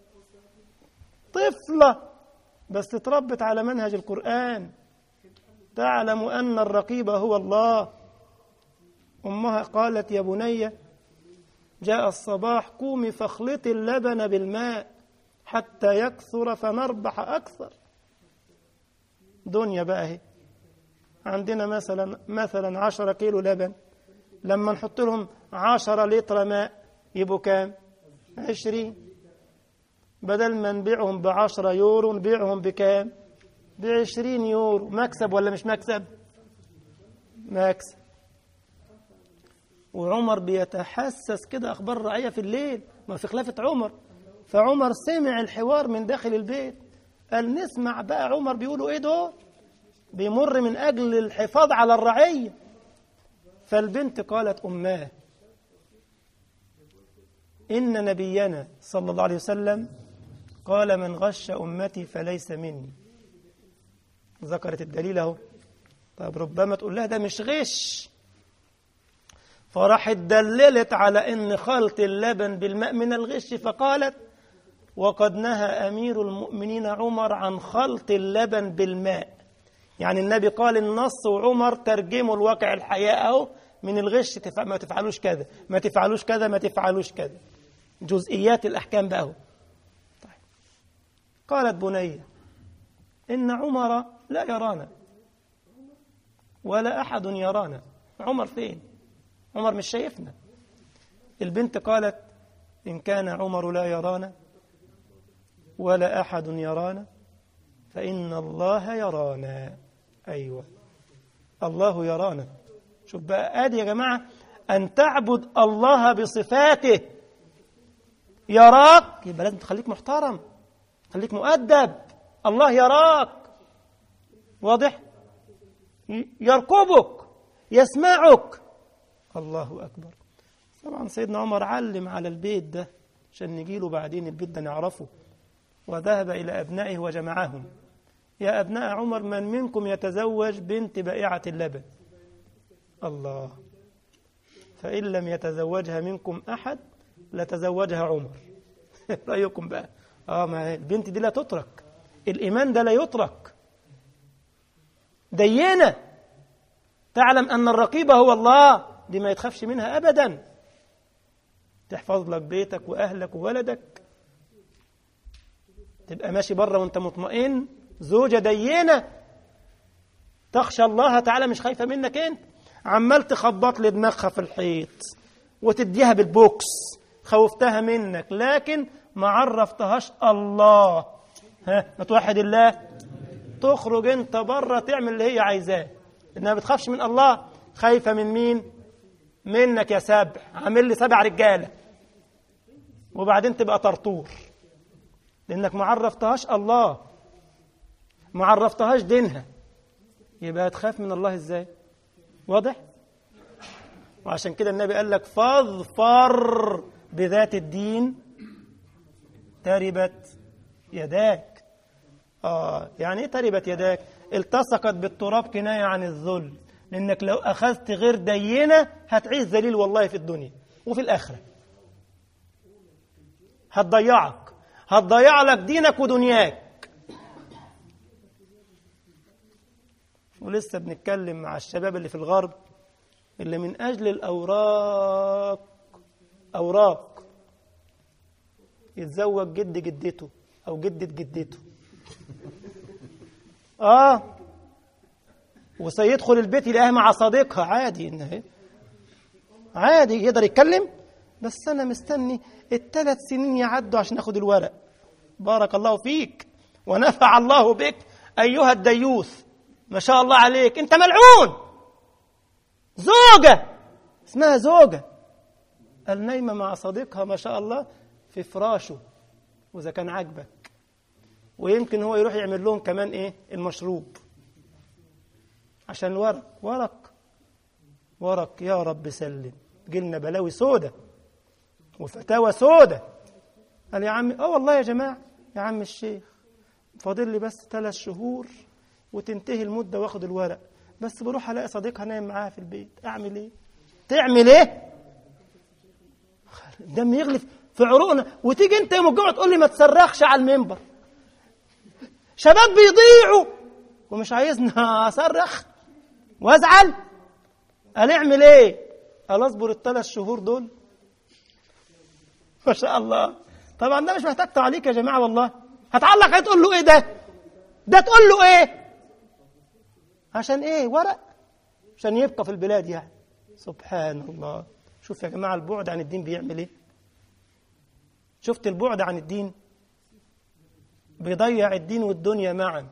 طفلة بس تربت على منهج القرآن، تعلم أن الرقيب هو الله. أمها قالت يا بني جاء الصباح قومي فاخلطي اللبن بالماء حتى يكثر فنربح أكثر. دنيا بقى هي عندنا مثلا 10 كيلو لبن، لما نحط لهم 10 لتر ماء يبقوا كام؟ 20. بدل ما نبيعهم ب10 يورو نبيعهم بكام؟ ب20 يورو. مكسب ولا مش مكسب؟ مكسب. وعمر بيتحسس كده أخبار الرعية في الليل، ما في خلافة عمر. فعمر سمع الحوار من داخل البيت، قال نسمع بقى عمر بيقولوا إيه دول؟ بيمر من أجل الحفاظ على الرعية. فالبنت قالت أماه إن نبينا صلى الله عليه وسلم قال من غش أمتي فليس مني. ذكرت الدليل اهو. طب ربما تقول لها ده مش غش، فراحت دللت على إن خلط اللبن بالماء من الغش، فقالت وقد نهى أمير المؤمنين عمر عن خلط اللبن بالماء. يعني النبي قال النص وعمر ترجموا الواقع الحياة أهو من الغش، ما تفعلوش كذا، ما تفعلوش كذا، ما تفعلوش كذا، جزئيات الأحكام بقى هو. طيب. قالت بنية إن عمر لا يرانا ولا أحد يرانا. عمر فين؟ عمر مش شايفنا. البنت قالت إن كان عمر لا يرانا ولا أحد يرانا فإن الله يرانا. أيوة، الله يرانا. شوف بقى آدي يا جماعة، أن تعبد الله بصفاته. يراك يبقى لازم تخليك محترم، خليك مؤدب. الله يراك، واضح؟ يرقبك، يسمعك. الله أكبر. طبعا سيدنا عمر علم على البيت ده عشان نجيله بعدين، البيت ده نعرفه. وذهب إلى أبنائه وجمعهم: يا أبناء عمر من منكم يتزوج بنت بائعة اللبن؟ الله. فإن لم يتزوجها منكم أحد لتزوجها عمر. رأيكم بقى؟ ما البنت دي لا تترك، الإيمان ده لا يترك. دينة تعلم أن الرقيب هو الله، دي ما يتخافش منها أبدا. تحفظ لك بيتك وأهلك وولدك، تبقى ماشي بره وانت مطمئن. زوجة دينة تخشى الله تعالى، مش خايفة منك انت. عمال تخبط لي دماغها في الحيط وتديها بالبوكس، خوفتها منك لكن ما عرفتهاش الله. ما توحد الله، تخرج انت بره تعمل اللي هي عايزاه، انها بتخافش من الله. خايفة من مين؟ منك يا سبع، عامل لي 7 رجالة، وبعدين تبقى طرطور لانك ما عرفتهاش الله، ما عرفتهاش دينها. يبقى تخاف من الله ازاي؟ واضح؟ وعشان كده النبي قال لك فاظفر بذات الدين تربت يداك. يعني ايه تربت يداك؟ التصقت بالتراب، كناية عن الذل، لانك لو اخذت غير دينة هتعيش ذليل والله في الدنيا وفي الاخرة. هتضيع لك دينك ودنياك. ولسه بنتكلم مع الشباب اللي في الغرب اللي من أجل الأوراق يتزوج جد جدته أو جدة جدته. وسيدخل البيت يلاقيها مع صديقها عادي، عادي يقدر يتكلم. بس أنا مستني 3 سنين يعدوا عشان أخذ الورق. بارك الله فيك ونفع الله بك أيها الديوث، ما شاء الله عليك، أنت ملعون. زوجة اسمها زوجة النايمة مع صديقها ما شاء الله في فراشه، وإذا كان عاجبك، ويمكن هو يروح يعمل لهم كمان إيه المشروب عشان ورق. يا رب سلم، جيلنا بلاوي سودة وفتاوى سودة. قال يا عمي والله يا جماعة، يا عم الشيخ فاضل لي بس 3 شهور وتنتهي المدة واخد الورق، بس بروح الاقي صديقها نايم معاها في البيت، اعمل ايه؟ تعمل ايه؟ دم يغلف في عروقنا، وتيجي انت يوم الجمعة تقول لي ما تصرخش على المنبر. شباب بيضيعوا ومش عايزنا اصرخ وازعل. قال اعمل ايه؟ قال اصبر ال3 شهور دول. ما شاء الله. طبعا ده مش محتاج تعليق يا جماعة والله. هتعلق تقول له ايه ده تقول له ايه؟ عشان ايه؟ ورق عشان يبقى في البلاد يعني. سبحان الله. شوف يا جماعة البعد عن الدين بيعمل ايه. شفت البعد عن الدين بيضيع الدين والدنيا معا.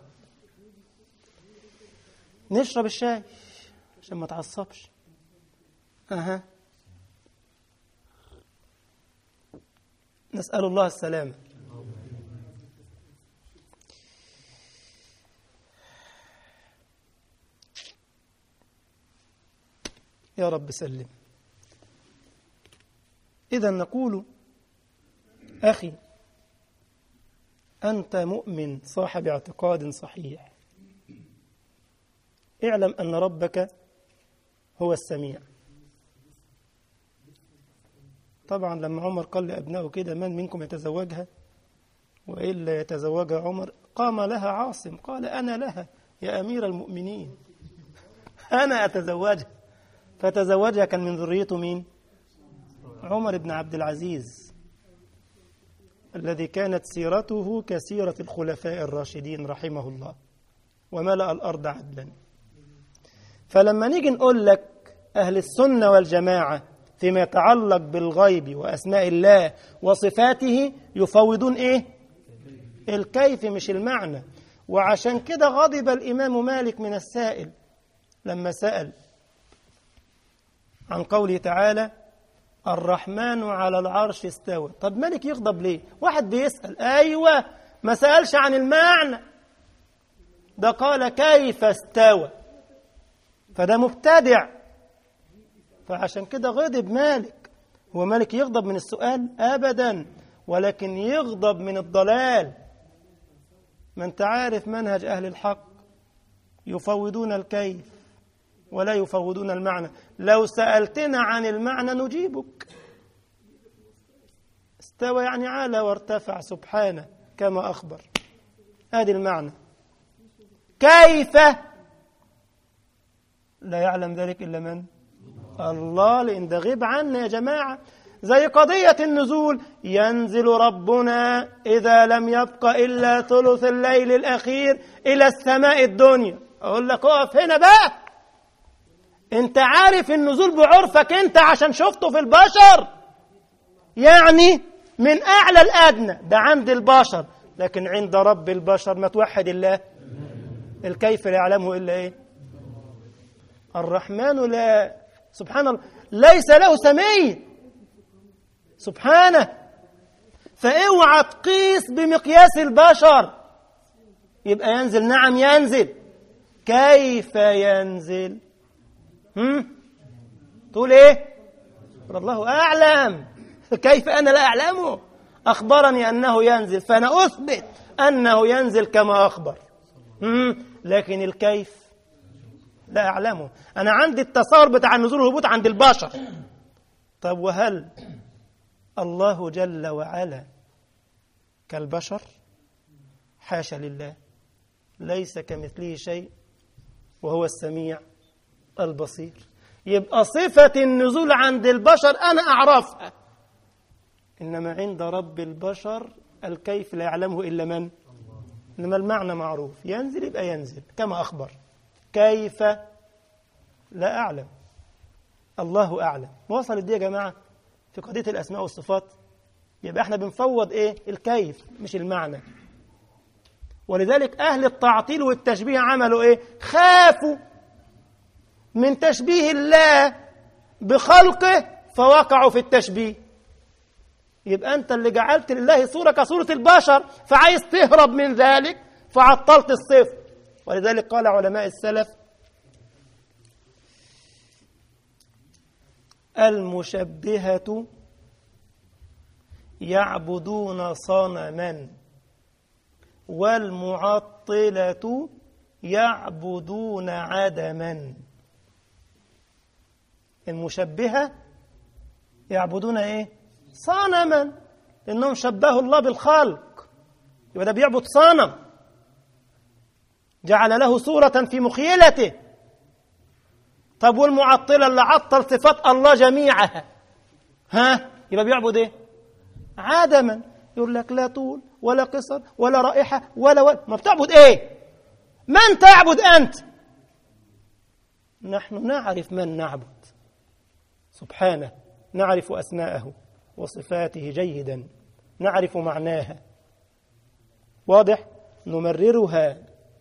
نشرب الشاي عشان ما تعصبش. نسأل الله السلامة. يا رب سلم. إذا نقول أخي أنت مؤمن صاحب اعتقاد صحيح، اعلم أن ربك هو السميع. طبعا لما عمر قال لأبنائه كده من منكم يتزوجها وإلا يتزوجها عمر، قام لها عاصم قال أنا لها يا أمير المؤمنين، أنا أتزوجها. فتزوجها. كان من ذريته مين؟ عمر بن عبد العزيز الذي كانت سيرته كسيرة الخلفاء الراشدين رحمه الله، وملأ الأرض عدلا. فلما نيجي نقول لك أهل السنة والجماعة فيما يتعلق بالغيب وأسماء الله وصفاته يفوضون إيه؟ الكيف مش المعنى. وعشان كده غضب الإمام مالك من السائل لما سأل عن قوله تعالى الرحمن على العرش استوى. طب مالك يغضب ليه؟ واحد بيسأل أيوة ما سألش عن المعنى، ده قال كيف استوى، فده مبتدع. فعشان كده غضب مالك. هو مالك يغضب من السؤال؟ أبدا، ولكن يغضب من الضلال. ما انت عارف منهج أهل الحق يفوضون الكيف ولا يفوضون المعنى. لو سألتنا عن المعنى نجيبك. استوى يعني عالى وارتفع سبحانه كما أخبر، هذا المعنى. كيف؟ لا يعلم ذلك إلا من؟ الله، لأن ده غيب عنا يا جماعة. زي قضية النزول، ينزل ربنا إذا لم يبق إلا ثلث الليل الأخير إلى السماء الدنيا. أقول لك اقف هنا بقى، انت عارف النزول بعرفك انت عشان شفته في البشر، يعني من أعلى الأدنى، ده عند البشر، لكن عند رب البشر ما توحد الله. الكيف لا يعلمه إلا إيه؟ الرحمن لا، سبحان الله، ليس له سمي سبحانه. فاوعى تقيس بمقياس البشر. يبقى ينزل، نعم ينزل. كيف ينزل؟ تقول ايه؟ الله أعلم. كيف أنا لا أعلمه؟ أخبرني أنه ينزل فأنا أثبت أنه ينزل كما أخبر. لكن الكيف لا أعلمه. أنا عندي التصور بتاع النزول والهبوط عند البشر. طب وهل الله جل وعلا كالبشر؟ حاشا لله، ليس كمثله شيء وهو السميع البصير. يبقى صفة النزول عند البشر أنا أعرفها، إنما عند رب البشر الكيف لا يعلمه إلا من؟ إنما المعنى معروف، ينزل يبقى ينزل كما أخبر. كيف؟ لا أعلم، الله أعلم. وصلت دي يا جماعة في قضية الأسماء والصفات. يبقى احنا بنفوض إيه؟ الكيف مش المعنى. ولذلك أهل التعطيل والتشبيه عملوا إيه؟ خافوا من تشبيه الله بخلقه فوقعوا في التشبيه. يبقى أنت اللي جعلت لله صورة كصورة البشر، فعايز تهرب من ذلك فعطلت الصفة. ولذلك قال علماء السلف المشبهة يعبدون صنما والمعطلة يعبدون عدما. المشبهة يعبدون ايه؟ صنما، لأنهم شبهوا الله بالخلق، يبقى ده بيعبد صنم جعل له صورة في مخيلته. طب والمعطلة اللي عطل صفات الله جميعها، يبقى بيعبد ايه؟ عدما. يقول لك لا طول ولا قصر ولا رائحة ولا ما بتعبد ايه؟ من تعبد أنت؟ نحن نعرف من نعبد سبحانه، نعرف أسماءه وصفاته جيدا، نعرف معناها، واضح؟ نمررها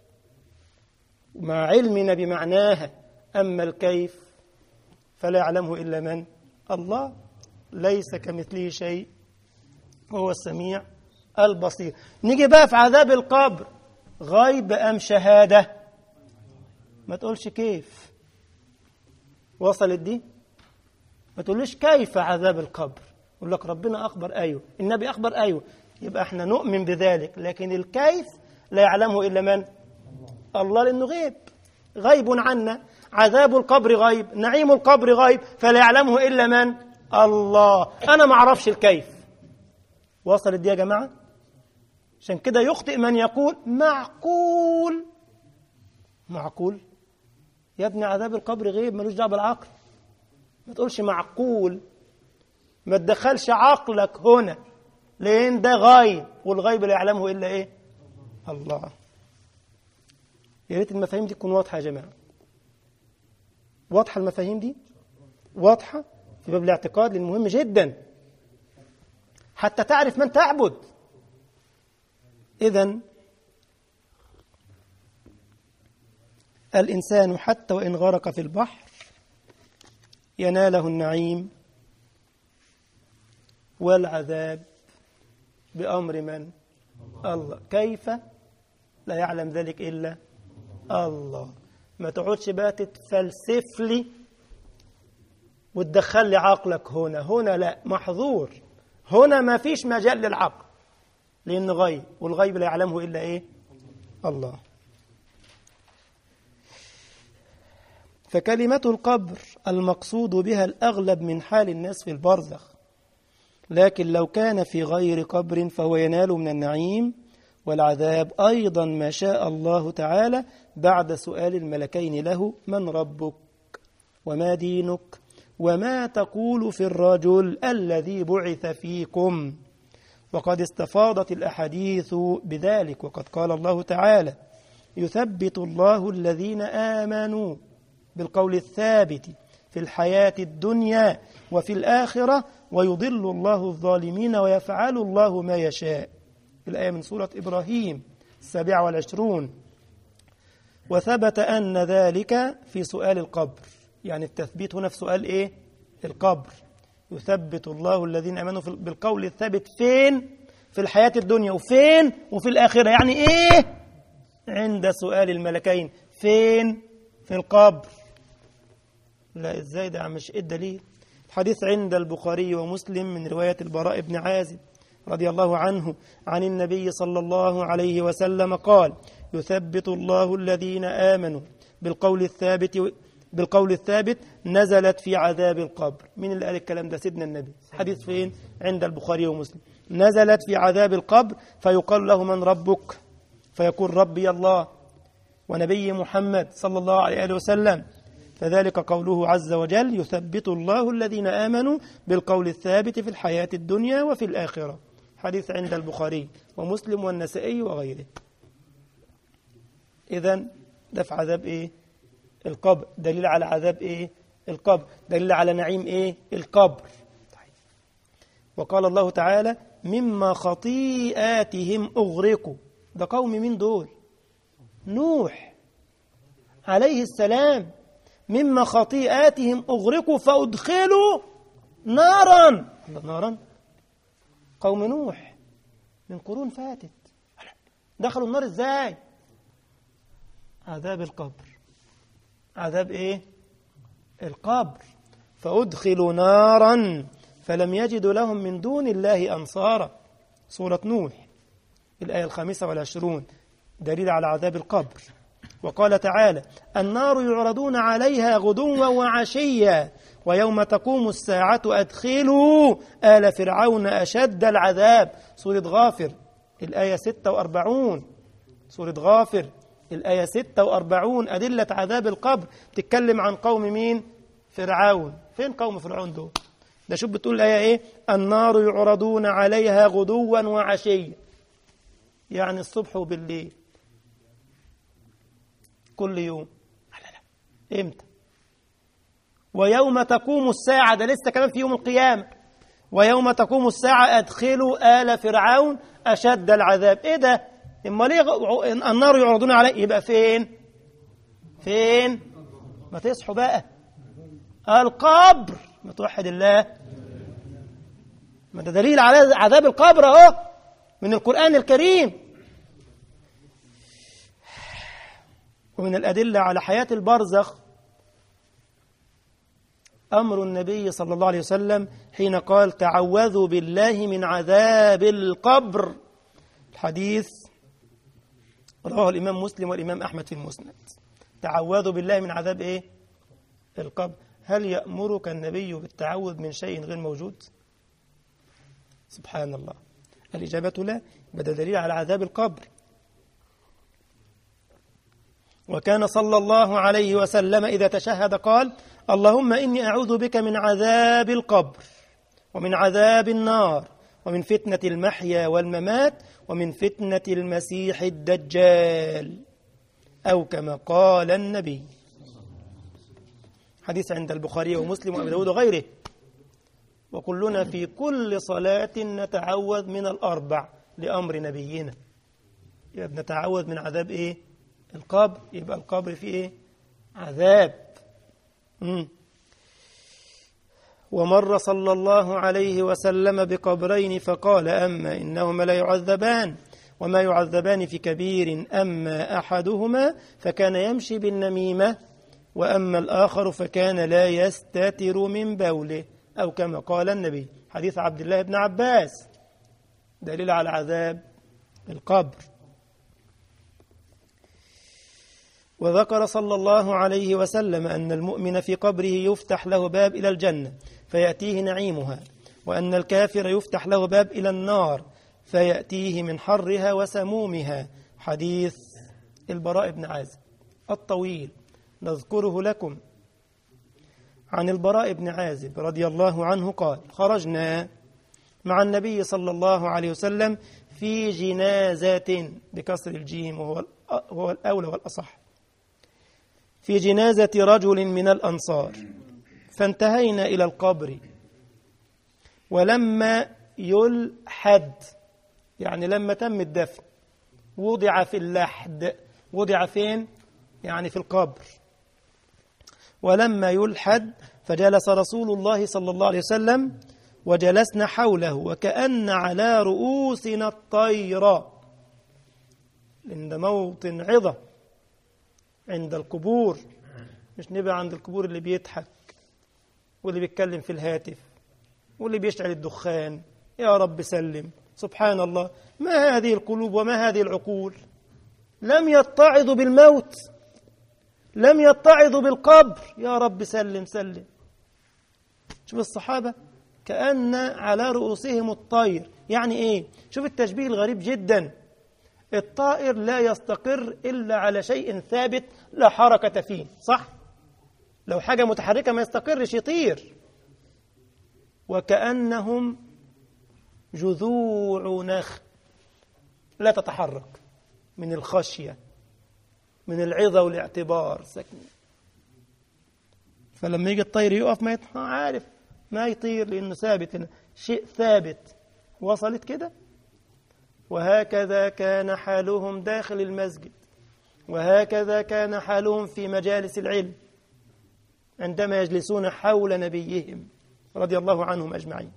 مع علمنا بمعناها. أما الكيف فلا يعلمه إلا من؟ الله، ليس كمثله شيء وهو السميع البصير. نيجي بقى في عذاب القبر، غيب أم شهادة؟ ما تقولش كيف، وصلت دي؟ ما تقولش كيف عذاب القبر، يقول لك ربنا أخبر أيوه، النبي أخبر أيوه، يبقى احنا نؤمن بذلك، لكن الكيف لا يعلمه إلا من؟ الله، لأنه غيب عنا. عذاب القبر غيب، نعيم القبر غيب، فلا يعلمه إلا من؟ الله. أنا ما أعرفش الكيف. وصلت دي يا جماعة؟ عشان كده يخطئ من يقول معقول. معقول يا ابني، عذاب القبر غيب، ملوش دعوه بالعقل. ما تقولش معقول، ما تدخلش عقلك هنا، لأن ده غيب، والغيب لا يعلمه إلا إيه؟ الله. يا ريت المفاهيم دي تكون واضحة يا جماعة. واضحة المفاهيم دي؟ واضحة في باب الاعتقاد، لأنه مهم جدا حتى تعرف من تعبد. إذن الإنسان حتى وإن غرق في البحر يناله النعيم والعذاب بأمر من؟ الله. كيف؟ لا يعلم ذلك إلا الله. ما تقعدش بقى تتفلسف لي وتدخل لي عقلك هنا لا، محظور. هنا ما فيش مجال للعقل، لأنه غيب، والغيب لا يعلمه إلا إيه؟ الله. فكلمة القبر المقصود بها الأغلب من حال الناس في البرزخ، لكن لو كان في غير قبر فهو ينال من النعيم والعذاب أيضا ما شاء الله تعالى بعد سؤال الملكين له: من ربك وما دينك وما تقول في الرجل الذي بعث فيكم. وقد استفاضت الأحاديث بذلك، وقد قال الله تعالى: يثبت الله الذين آمنوا بالقول الثابت في الحياة الدنيا وفي الآخرة ويضل الله الظالمين ويفعل الله ما يشاء. الآية من سورة إبراهيم 27. وثبت أن ذلك في سؤال القبر، يعني التثبيت هنا في سؤال إيه؟ القبر. يثبت الله الذين آمنوا بالقول الثابت فين؟ في الحياة الدنيا، وفين؟ وفي الآخرة. يعني إيه؟ عند سؤال الملكين. فين؟ في القبر. لا، إزاي ده؟ مش إيه الدليل؟ الحديث عند البخاري ومسلم من رواية البراء بن عازب رضي الله عنه عن النبي صلى الله عليه وسلم قال: يثبت الله الذين آمنوا بالقول الثابت نزلت في عذاب القبر. مين اللي قال الكلام ده؟ سيدنا النبي. حديث فين؟ عند البخاري ومسلم. نزلت في عذاب القبر فيقال له: من ربك؟ فيقول: ربي الله ونبي محمد صلى الله عليه وسلم. فذلك قوله عز وجل: يثبت الله الذين آمنوا بالقول الثابت في الحياة الدنيا وفي الآخرة. حديث عند البخاري ومسلم والنسائي وغيره. إذن ده في عذاب إيه؟ القبر. دليل على عذاب إيه؟ القبر. دليل على نعيم إيه؟ القبر. وقال الله تعالى: مما خطيئاتهم أغرقوا. ده قوم من دول؟ نوح عليه السلام. مما خطيئاتهم أغرقوا فأدخلوا نارا. نارا؟ قوم نوح من قرون فاتت دخلوا النار إزاي؟ عذاب القبر. عذاب إيه؟ القبر. فأدخلوا نارا فلم يجدوا لهم من دون الله أنصارا. سورة نوح الآية 25. دليل على عذاب القبر. وقال تعالى: النار يعرضون عليها غدوا وعشيا ويوم تقوم الساعة أدخلوا آل فرعون أشد العذاب. سورة غافر الآية 46. سورة غافر الآية 46. أدلة عذاب القبر تتكلم عن قوم مين؟ فرعون. فين قوم فرعون دول؟ ده شوف بتقول الآية إيه؟ النار يعرضون عليها غدوا وعشيا، يعني الصبح وبالليل كل يوم. لا. إمتى؟ ويوم تقوم الساعة، ده لسه كمان في يوم القيامة. ويوم تقوم الساعة أدخلوا آل فرعون أشد العذاب. إيه ده؟ إما ليه النار يعرضون عليه؟ يبقى فين؟ ما تصحوا بقى. القبر، ما توحد الله. ما ده دليل على عذاب القبر أهو من القرآن الكريم. ومن الأدلة على حياة البرزخ أمر النبي صلى الله عليه وسلم حين قال تعوذوا بالله من عذاب القبر. الحديث رواه الإمام مسلم والإمام أحمد في المسند. تعوذوا بالله من عذاب إيه؟ القبر. هل يأمرك النبي بالتعوذ من شيء غير موجود؟ سبحان الله. الإجابة لا، بدأ دليل على عذاب القبر. وكان صلى الله عليه وسلم إذا تشهد قال اللهم إني أعوذ بك من عذاب القبر ومن عذاب النار ومن فتنة المحيا والممات ومن فتنة المسيح الدجال، أو كما قال النبي. حديث عند البخاري ومسلم وأبي داود وغيره. وكلنا في كل صلاة نتعوذ من الأربع لأمر نبينا. يبقى بنتعوذ من عذاب إيه؟ القبر. يبقى القبر فيه إيه؟ عذاب. ومر صلى الله عليه وسلم بقبرين فقال أما إنهما لا يعذبان وما يعذبان في كبير، أما أحدهما فكان يمشي بالنميمة وأما الآخر فكان لا يستتر من بوله، أو كما قال النبي. حديث عبد الله بن عباس دليل على عذاب القبر. وذكر صلى الله عليه وسلم أن المؤمن في قبره يفتح له باب إلى الجنة فيأتيه نعيمها، وأن الكافر يفتح له باب إلى النار فيأتيه من حرها وسمومها. حديث البراء بن عازب الطويل نذكره لكم. عن البراء بن عازب رضي الله عنه قال خرجنا مع النبي صلى الله عليه وسلم في جنازة بكسر الجيم وهو الأولى والأصح، في جنازة رجل من الأنصار، فانتهينا إلى القبر ولما يلحد يعني لما تم الدفن وضع في اللحد. وضع فين؟ يعني في القبر. ولما يلحد فجلس رسول الله صلى الله عليه وسلم وجلسنا حوله وكأن على رؤوسنا الطير، لأن ده موطن عظة عند القبور. مش نبقى عند القبور اللي بيضحك واللي بيتكلم في الهاتف واللي بيشعل الدخان. يا رب سلم. سبحان الله، ما هذه القلوب وما هذه العقول؟ لم يتعظوا بالموت، لم يتعظوا بالقبر. يا رب سلم سلم. شوف الصحابة كأن على رؤوسهم الطير. يعني إيه؟ شوف التشبيه الغريب جدا. الطائر لا يستقر إلا على شيء ثابت لا حركة فيه، صح؟ لو حاجة متحركة ما يستقرش، يطير. وكأنهم جذوع نخل لا تتحرك من الخشية، من العظة والاعتبار، سكن. فلما يجي الطير يقف ما عارف ما يطير لأنه ثابت هنا، شيء ثابت. وصلت كده؟ وهكذا كان حالهم داخل المسجد، وهكذا كان حالهم في مجالس العلم عندما يجلسون حول نبيهم رضي الله عنهم أجمعين.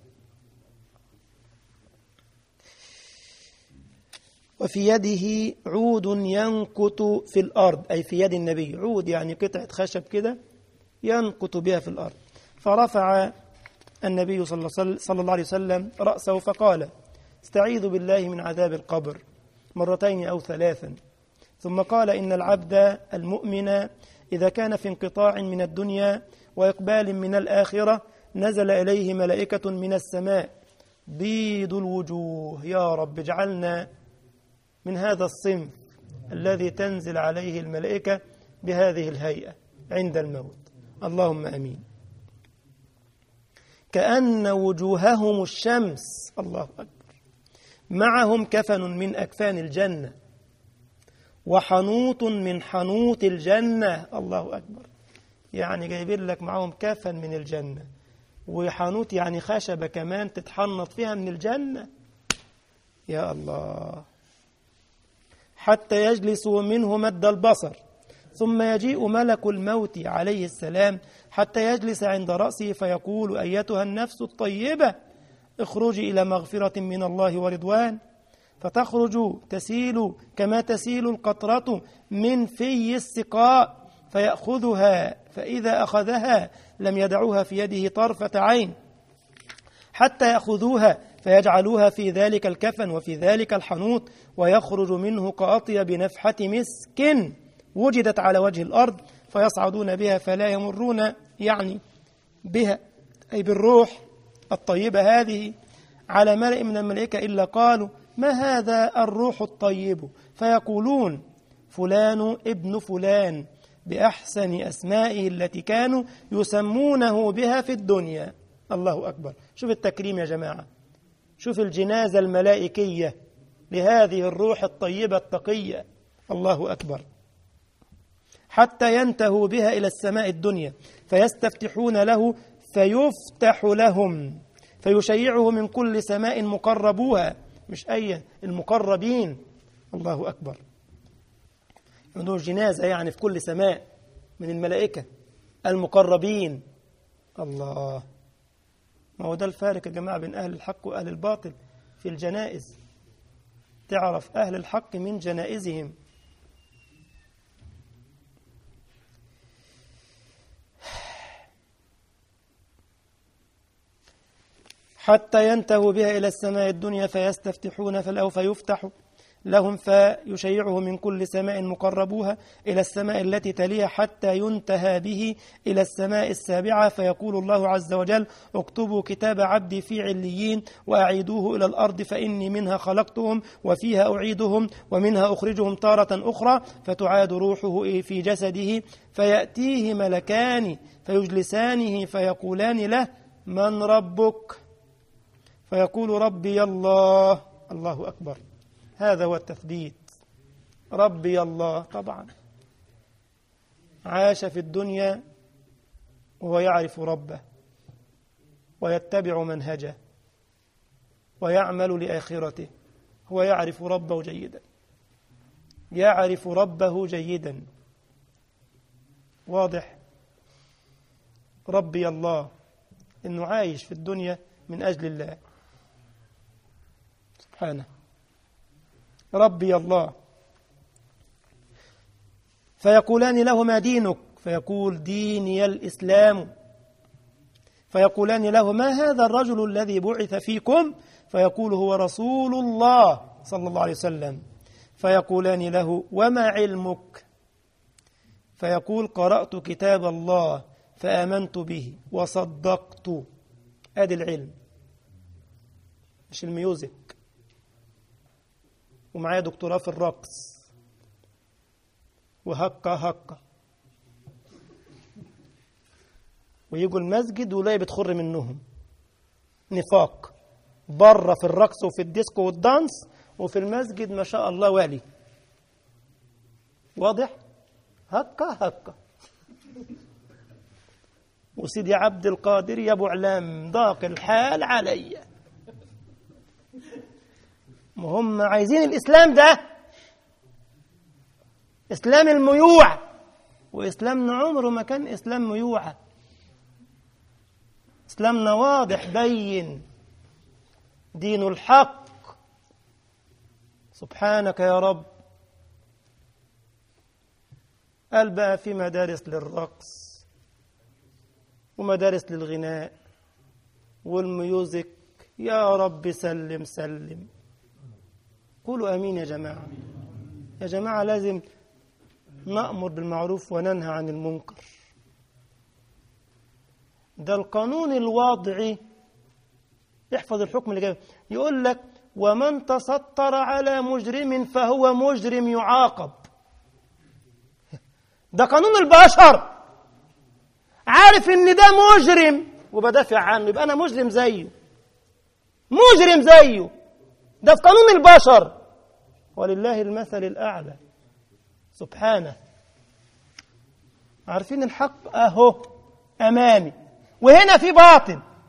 وفي يده عود ينكت في الأرض، أي في يد النبي عود يعني قطعة خشب كده ينكت بها في الأرض. فرفع النبي صلى الله عليه وسلم رأسه فقال استعيذ بالله من عذاب القبر مرتين أو ثلاثا، ثم قال إن العبد المؤمن إذا كان في انقطاع من الدنيا وإقبال من الآخرة نزل إليه ملائكة من السماء بيض الوجوه. يا رب اجعلنا من هذا الصنف الذي تنزل عليه الملائكة بهذه الهيئة عند الموت، اللهم أمين. كأن وجوههم الشمس، الله أكبر، معهم كفن من أكفان الجنة وحنوط من حنوط الجنة، الله أكبر. يعني جايبين لك معهم كفن من الجنة وحانوت يعني خشبة كمان تتحنط فيها من الجنة. يا الله. حتى يجلسوا منه مد البصر، ثم يجيء ملك الموت عليه السلام حتى يجلس عند رأسه فيقول: أيتها النفس الطيبة اخرجي إلى مغفرة من الله ورضوان. فتخرج تسيل كما تسيل القطرة من في السقاء فيأخذها، فإذا أخذها لم يدعوها في يده طرفة عين حتى يأخذوها فيجعلوها في ذلك الكفن وفي ذلك الحنوط، ويخرج منه كأطيب نفحة مسك وجدت على وجه الأرض، فيصعدون بها فلا يمرون يعني بها أي بالروح الطيبة هذه على ملأ من الملائكة إلا قالوا: ما هذا الروح الطيب؟ فيقولون: فلان ابن فلان، بأحسن أسمائه التي كانوا يسمونه بها في الدنيا. الله أكبر. شوف التكريم يا جماعة، شوف الجنازة الملائكية لهذه الروح الطيبة التقية. الله أكبر. حتى ينتهوا بها إلى السماء الدنيا فيستفتحون له فيفتح لهم، فيشيعه من كل سماء مقربوها، مش أي المقربين. الله أكبر. عندهم جنازة يعني في كل سماء من الملائكة المقربين. الله. ما هو ده الفارق يا جماعة بين أهل الحق وأهل الباطل في الجنائز. تعرف أهل الحق من جنائزهم. حتى ينتهوا بها إلى السماء الدنيا فيستفتحون فله فيفتح لهم فيشيعه من كل سماء مقربوها إلى السماء التي تليها حتى ينتهى به إلى السماء السابعة، فيقول الله عز وجل: اكتبوا كتاب عبدي في عليين وأعيدوه إلى الأرض فإني منها خلقتهم وفيها أعيدهم ومنها أخرجهم تارة أخرى. فتعاد روحه في جسده فيأتيه ملكان فيجلسانه فيقولان له: من ربك؟ فيقول: ربي الله. الله أكبر. هذا هو التثبيت. ربي الله. طبعا عاش في الدنيا وهو يعرف ربه ويتبع منهجه ويعمل لآخرته. هو يعرف ربه جيدا، يعرف ربه جيدا. واضح؟ ربي الله، إنه عايش في الدنيا من أجل الله سبحانه. ربي الله. فيقولان له: ما دينك؟ فيقول: ديني الإسلام. فيقولان له: ما هذا الرجل الذي بعث فيكم؟ فيقول: هو رسول الله صلى الله عليه وسلم. فيقولان له: وما علمك؟ فيقول: قرأت كتاب الله فآمنت به وصدقت. أدي العلم، مش الميوزك. ومعايا دكتوراه في الرقص وهكا ويجوا المسجد ولا بتخر منهم نفاق. بره في الرقص وفي الديسكو والدانس، وفي المسجد ما شاء الله والي. واضح؟ هكا وسيدي عبد القادر يا ابو علام ضاق الحال علي. ما هم عايزين الإسلام ده إسلام الميوع، وإسلامنا عمره ما كان إسلام ميوعة. إسلامنا واضح بين، دين الحق. سبحانك يا رب. قال بقى في مدارس للرقص ومدارس للغناء والميوزك. يا رب سلم سلم. قولوا أمين يا جماعة. يا جماعة لازم نأمر بالمعروف وننهى عن المنكر. ده القانون الوضعي. احفظ الحكم اللي جاي، يقول لك: ومن تستر على مجرم فهو مجرم يعاقب. ده قانون البشر. عارف ان ده مجرم وبدافع عنه، يبقى انا مجرم زيه، مجرم زيه. ده في قانون البشر، ولله المثل الأعلى سبحانه. عارفين الحق أهو أمامي، وهنا في باطل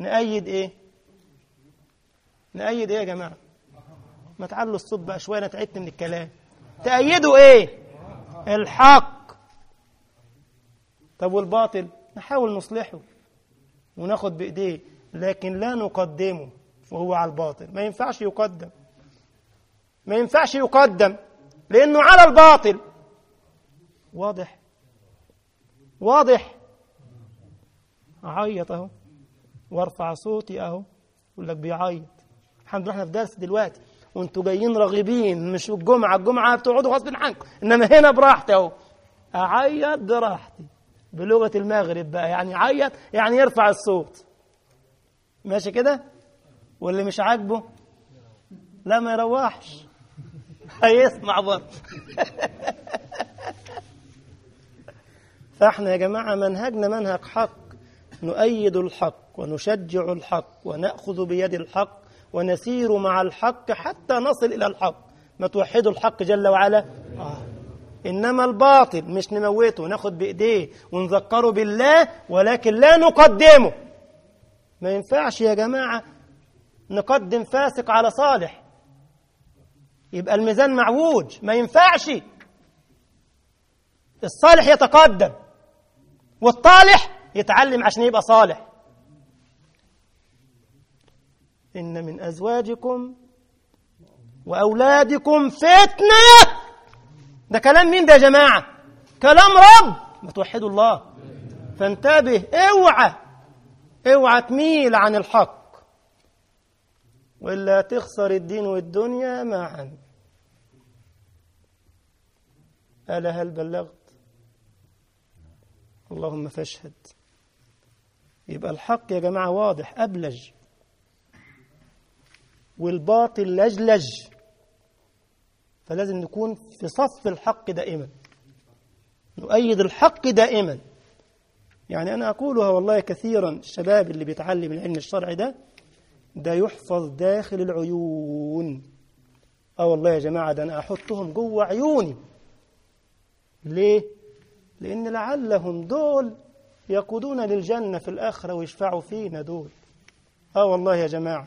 نأيد إيه؟ نأيد إيه يا جماعة؟ ما تعلوا الصوت بقى شوية، أنا تعبت من الكلام. تأيدوا إيه؟ الحق. طب والباطل نحاول نصلحه وناخد بإيديه، لكن لا نقدمه وهو على الباطل. ما ينفعش يقدم، ما ينفعش يقدم لأنه على الباطل. واضح؟ واضح؟ أعيط أهو وارفع صوتي أهو، يقول لك بيعيط. الحمد لله احنا في درس دلوقتي وانتوا جايين راغبين، مش الجمعة بتقعدوا غصب عنكم، إنما هنا براحتي أهو. أعيط براحتي بلغة المغرب بقى، يعني عيط يعني يرفع الصوت. ماشي كده؟ واللي مش عاجبه لا ما يروحش، هيسمع برضه. فاحنا يا جماعة منهجنا منهج حق، نؤيد الحق ونشجع الحق ونأخذ بيد الحق ونسير مع الحق حتى نصل إلى الحق. ما توحدوا الحق جل وعلا. إنما الباطل مش نموته، ناخد بإيديه ونذكره بالله، ولكن لا نقدمه. ما ينفعش يا جماعة نقدم فاسق على صالح، يبقى الميزان معوج. ما ينفعش. الصالح يتقدم والطالح يتعلم عشان يبقى صالح. إن من أزواجكم وأولادكم فتنة. ده كلام مين ده يا جماعة؟ كلام رب. ما توحدوا الله. فانتبه، اوعى تميل عن الحق، وإلا تخسر الدين والدنيا معا. ألا هل بلغت؟ اللهم فاشهد. يبقى الحق يا جماعة واضح أبلج، والباطل لجلج. فلازم نكون في صف الحق دائما، نؤيد الحق دائما. يعني أنا أقولها والله كثيرا، الشباب اللي بيتعلم العلم الشرعي ده يحفظ داخل العيون. والله يا جماعة ده أنا أحطهم جوه عيوني. ليه؟ لأن لعلهم دول يقودون للجنة في الآخرة ويشفعوا فينا دول. والله يا جماعة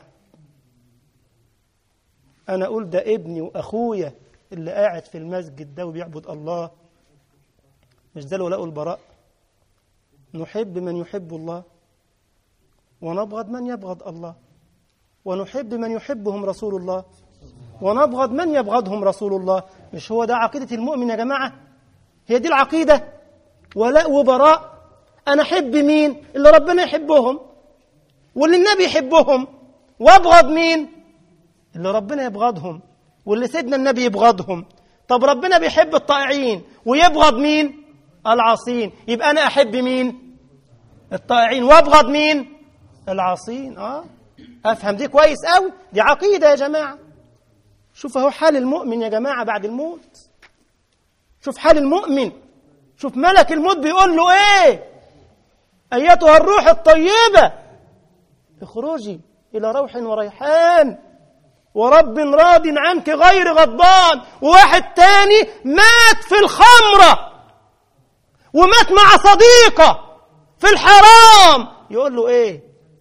أنا أقول ده ابني وأخويا اللي قاعد في المسجد ده وبيعبد الله، مش ده الولاء والبراء؟ نحب من يحب الله ونبغض من يبغض الله، ونحب من يحبهم رسول الله ونبغض من يبغضهم رسول الله. مش هو ده عقيدة المؤمن يا جماعة؟ هي دي العقيدة، ولاء وبراء. أنا أحب مين؟ اللي ربنا يحبهم واللي النبي يحبهم، وأبغض مين؟ اللي ربنا يبغضهم واللي سيدنا النبي يبغضهم. طب ربنا بيحب الطائعين ويبغض مين؟ العاصين. يبقى أنا أحب مين؟ الطائعين، وأبغض مين؟ العاصين. أفهم دي كويس أوي، دي عقيدة يا جماعة. شوف هو حال المؤمن يا جماعة بعد الموت. شوف حال المؤمن، شوف ملك الموت بيقول له إيه؟ أيتها الروح الطيبة اخرجي إلى روح وريحان ورب راض عنك غير غضبان. وواحد تاني مات في الخمرة ومات مع صديقة في الحرام، يقول له إيه؟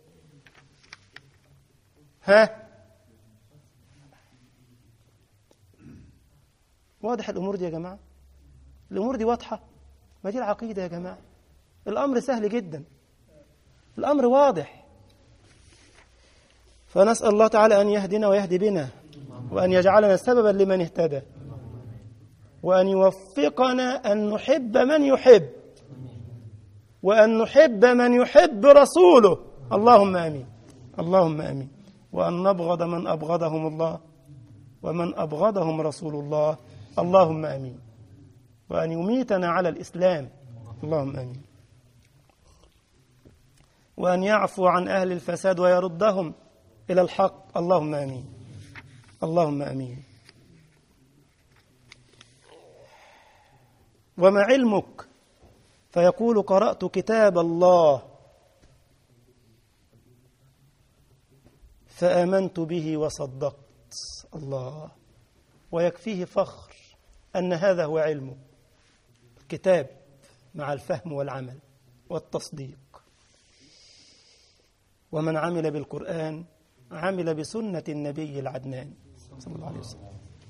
واضح الأمور دي يا جماعة؟ الأمور دي واضحة؟ ما دي العقيدة يا جماعة. الأمر سهل جدا، الأمر واضح. فنسأل الله تعالى أن يهدنا ويهدي بنا، وأن يجعلنا سببا لمن اهتدى، وأن يوفقنا أن نحب من يحب، وأن نحب من يحب رسوله. اللهم آمين، اللهم آمين. وأن نبغض من أبغضهم الله ومن أبغضهم رسول الله. اللهم آمين. وأن يميتنا على الإسلام. اللهم آمين. وأن يعفو عن أهل الفساد ويردهم إلى الحق. اللهم آمين، اللهم آمين. وما علمك؟ فيقول قرأت كتاب الله فآمنت به وصدقت. الله. ويكفيه فخر أن هذا هو علمه، الكتاب مع الفهم والعمل والتصديق. ومن عمل بالقرآن عمل بسنة النبي العدنان صلى الله عليه وسلم.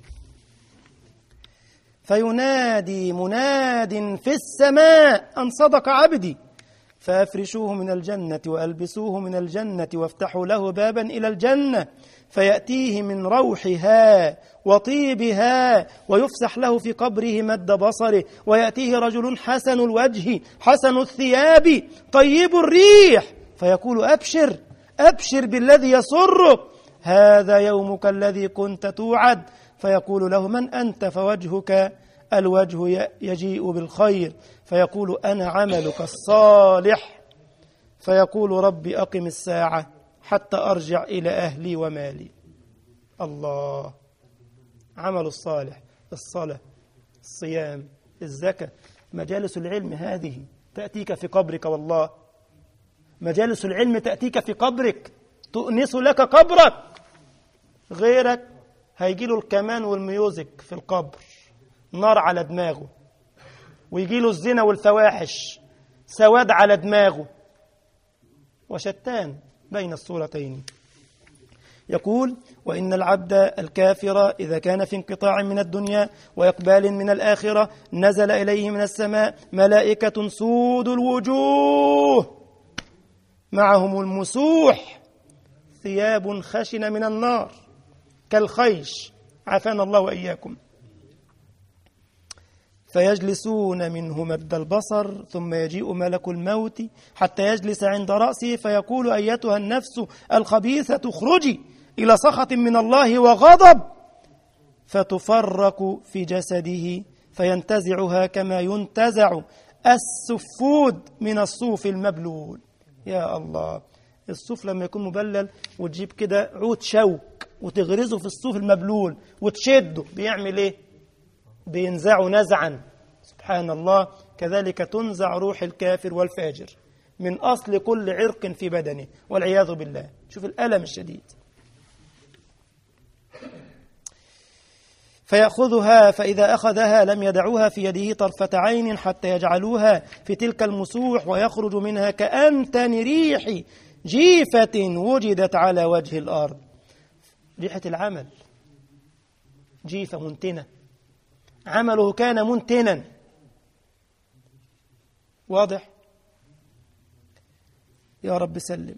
فينادي مناد في السماء أن صدق عبدي، فأفرشوه من الجنة وألبسوه من الجنة وافتحوا له بابا إلى الجنة، فيأتيه من روحها وطيبها ويفسح له في قبره مد بصره، ويأتيه رجل حسن الوجه حسن الثياب طيب الريح، فيقول أبشر أبشر بالذي يسرك، هذا يومك الذي كنت توعد. فيقول له من أنت؟ فوجهك الوجه يجيء بالخير. فيقول أنا عملك الصالح. فيقول ربي أقم الساعة حتى أرجع إلى أهلي ومالي. الله، عمل الصالح، الصلاة، الصيام، الزكاة، مجالس العلم هذه تأتيك في قبرك. والله مجالس العلم تأتيك في قبرك، تؤنس لك قبرك. غيرك هيجي له الكمان والميوزك في القبر، نار على دماغه، ويجي له الزنا والفواحش، سواد على دماغه، وشتان بين الصورتين. يقول وإن العبد الكافر إذا كان في انقطاع من الدنيا وإقبال من الآخرة نزل إليه من السماء ملائكة سود الوجوه معهم المسوح ثياب خشنة من النار كالخيش، عافانا الله وإياكم، فيجلسون منه مد البصر، ثم يجيء ملك الموت حتى يجلس عند رأسه فيقول أيتها النفس الخبيثة اخرجي إلى سخط من الله وغضب، فتفرق في جسده فينتزعها كما ينتزع السفود من الصوف المبلول. يا الله، الصوف لما يكون مبلل وتجيب كده عود شوك وتغرزه في الصوف المبلول وتشده، بيعمل ايه؟ بينزعه نزعا. سبحان الله، كذلك تنزع روح الكافر والفاجر من أصل كل عرق في بدنه والعياذ بالله. شوف الألم الشديد. فيأخذها، فإذا أخذها لم يدعوها في يده طرفة عين حتى يجعلوها في تلك المسوح، ويخرج منها كأنتن ريح جيفة وجدت على وجه الأرض. ريحة العمل، جيفة منتنة، عمله كان منتنا. واضح؟ يا رب سلم.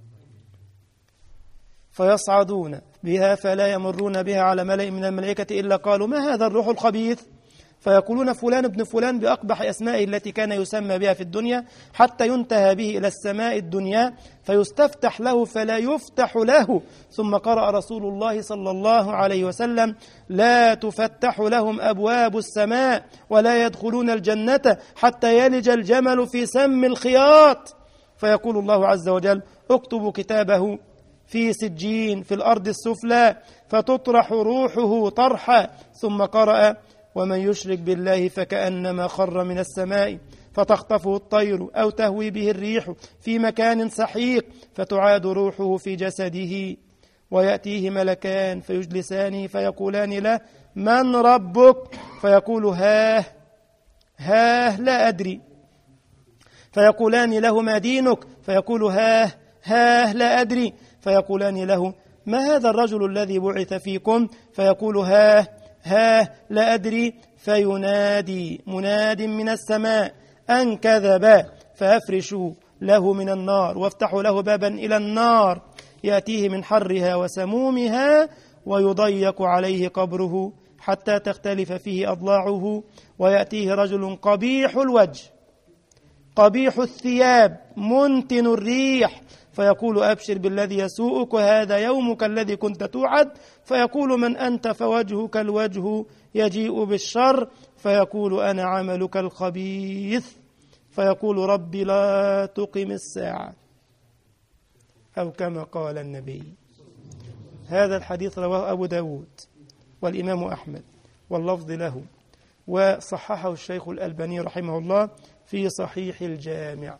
فيصعدون بها فلا يمرون بها على ملأ من الملائكة إلا قالوا ما هذا الروح الخبيث؟ فيقولون فلان ابن فلان بأقبح أسمائه التي كان يسمى بها في الدنيا، حتى ينتهى به إلى السماء الدنيا فيستفتح له فلا يفتح له. ثم قرأ رسول الله صلى الله عليه وسلم لا تفتح لهم أبواب السماء ولا يدخلون الجنة حتى يلج الجمل في سم الخياط. فيقول الله عز وجل اكتبوا كتابه في سجين في الأرض السفلى فتطرح روحه طرحا. ثم قرأ ومن يشرك بالله فكأنما خر من السماء فتخطفه الطير أو تهوي به الريح في مكان سحيق فتعاد روحه في جسده، ويأتيه ملكان فيجلسانه فيقولان له من ربك؟ فيقول هاه لا أدري. فيقولان له ما دينك؟ فيقول هاه لا أدري. فيقولان له ما هذا الرجل الذي بعث فيكم؟ فيقول هاه لا أدري. فينادي مناد من السماء أن كذب، فأفرشوا له من النار وافتحوا له بابا إلى النار يأتيه من حرها وسمومها، ويضيق عليه قبره حتى تختلف فيه أضلاعه، ويأتيه رجل قبيح الوجه قبيح الثياب منتن الريح، فيقول أبشر بالذي يسوءك وهذا يومك الذي كنت توعد. فيقول من أنت؟ فوجهك الوجه يجيء بالشر. فيقول أنا عملك الخبيث. فيقول ربي لا تقم الساعة، أو كما قال النبي. هذا الحديث رواه أبو داود والإمام أحمد واللفظ له، وصححه الشيخ الألباني رحمه الله في صحيح الجامع.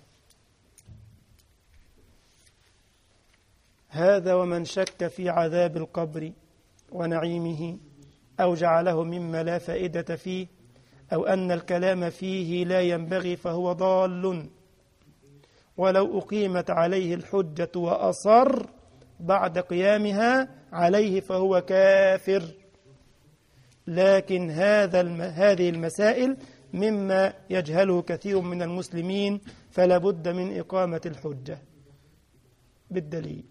هذا ومن شك في عذاب القبر ونعيمه أو جعله مما لا فائدة فيه أو أن الكلام فيه لا ينبغي فهو ضال. ولو أقيمت عليه الحجة وأصر بعد قيامها عليه فهو كافر. لكن هذه المسائل مما يجهله كثير من المسلمين، فلا بد من إقامة الحجة بالدليل.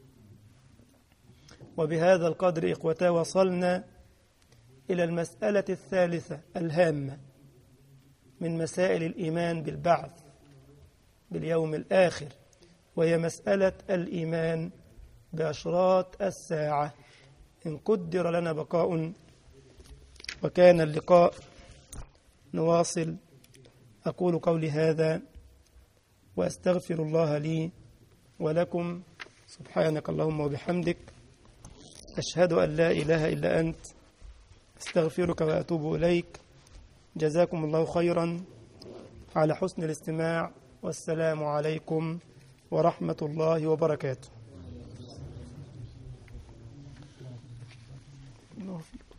وبهذا القدر إخوتا وصلنا إلى المسألة الثالثة الهامة من مسائل الإيمان بالبعث باليوم الآخر، وهي مسألة الإيمان بأشراط الساعة. إن قدر لنا بقاء وكان اللقاء نواصل. أقول قولي هذا وأستغفر الله لي ولكم. سبحانك اللهم وبحمدك، أشهد أن لا إله إلا أنت، أستغفرك وأتوب إليك. جزاكم الله خيرا على حسن الاستماع، والسلام عليكم ورحمة الله وبركاته.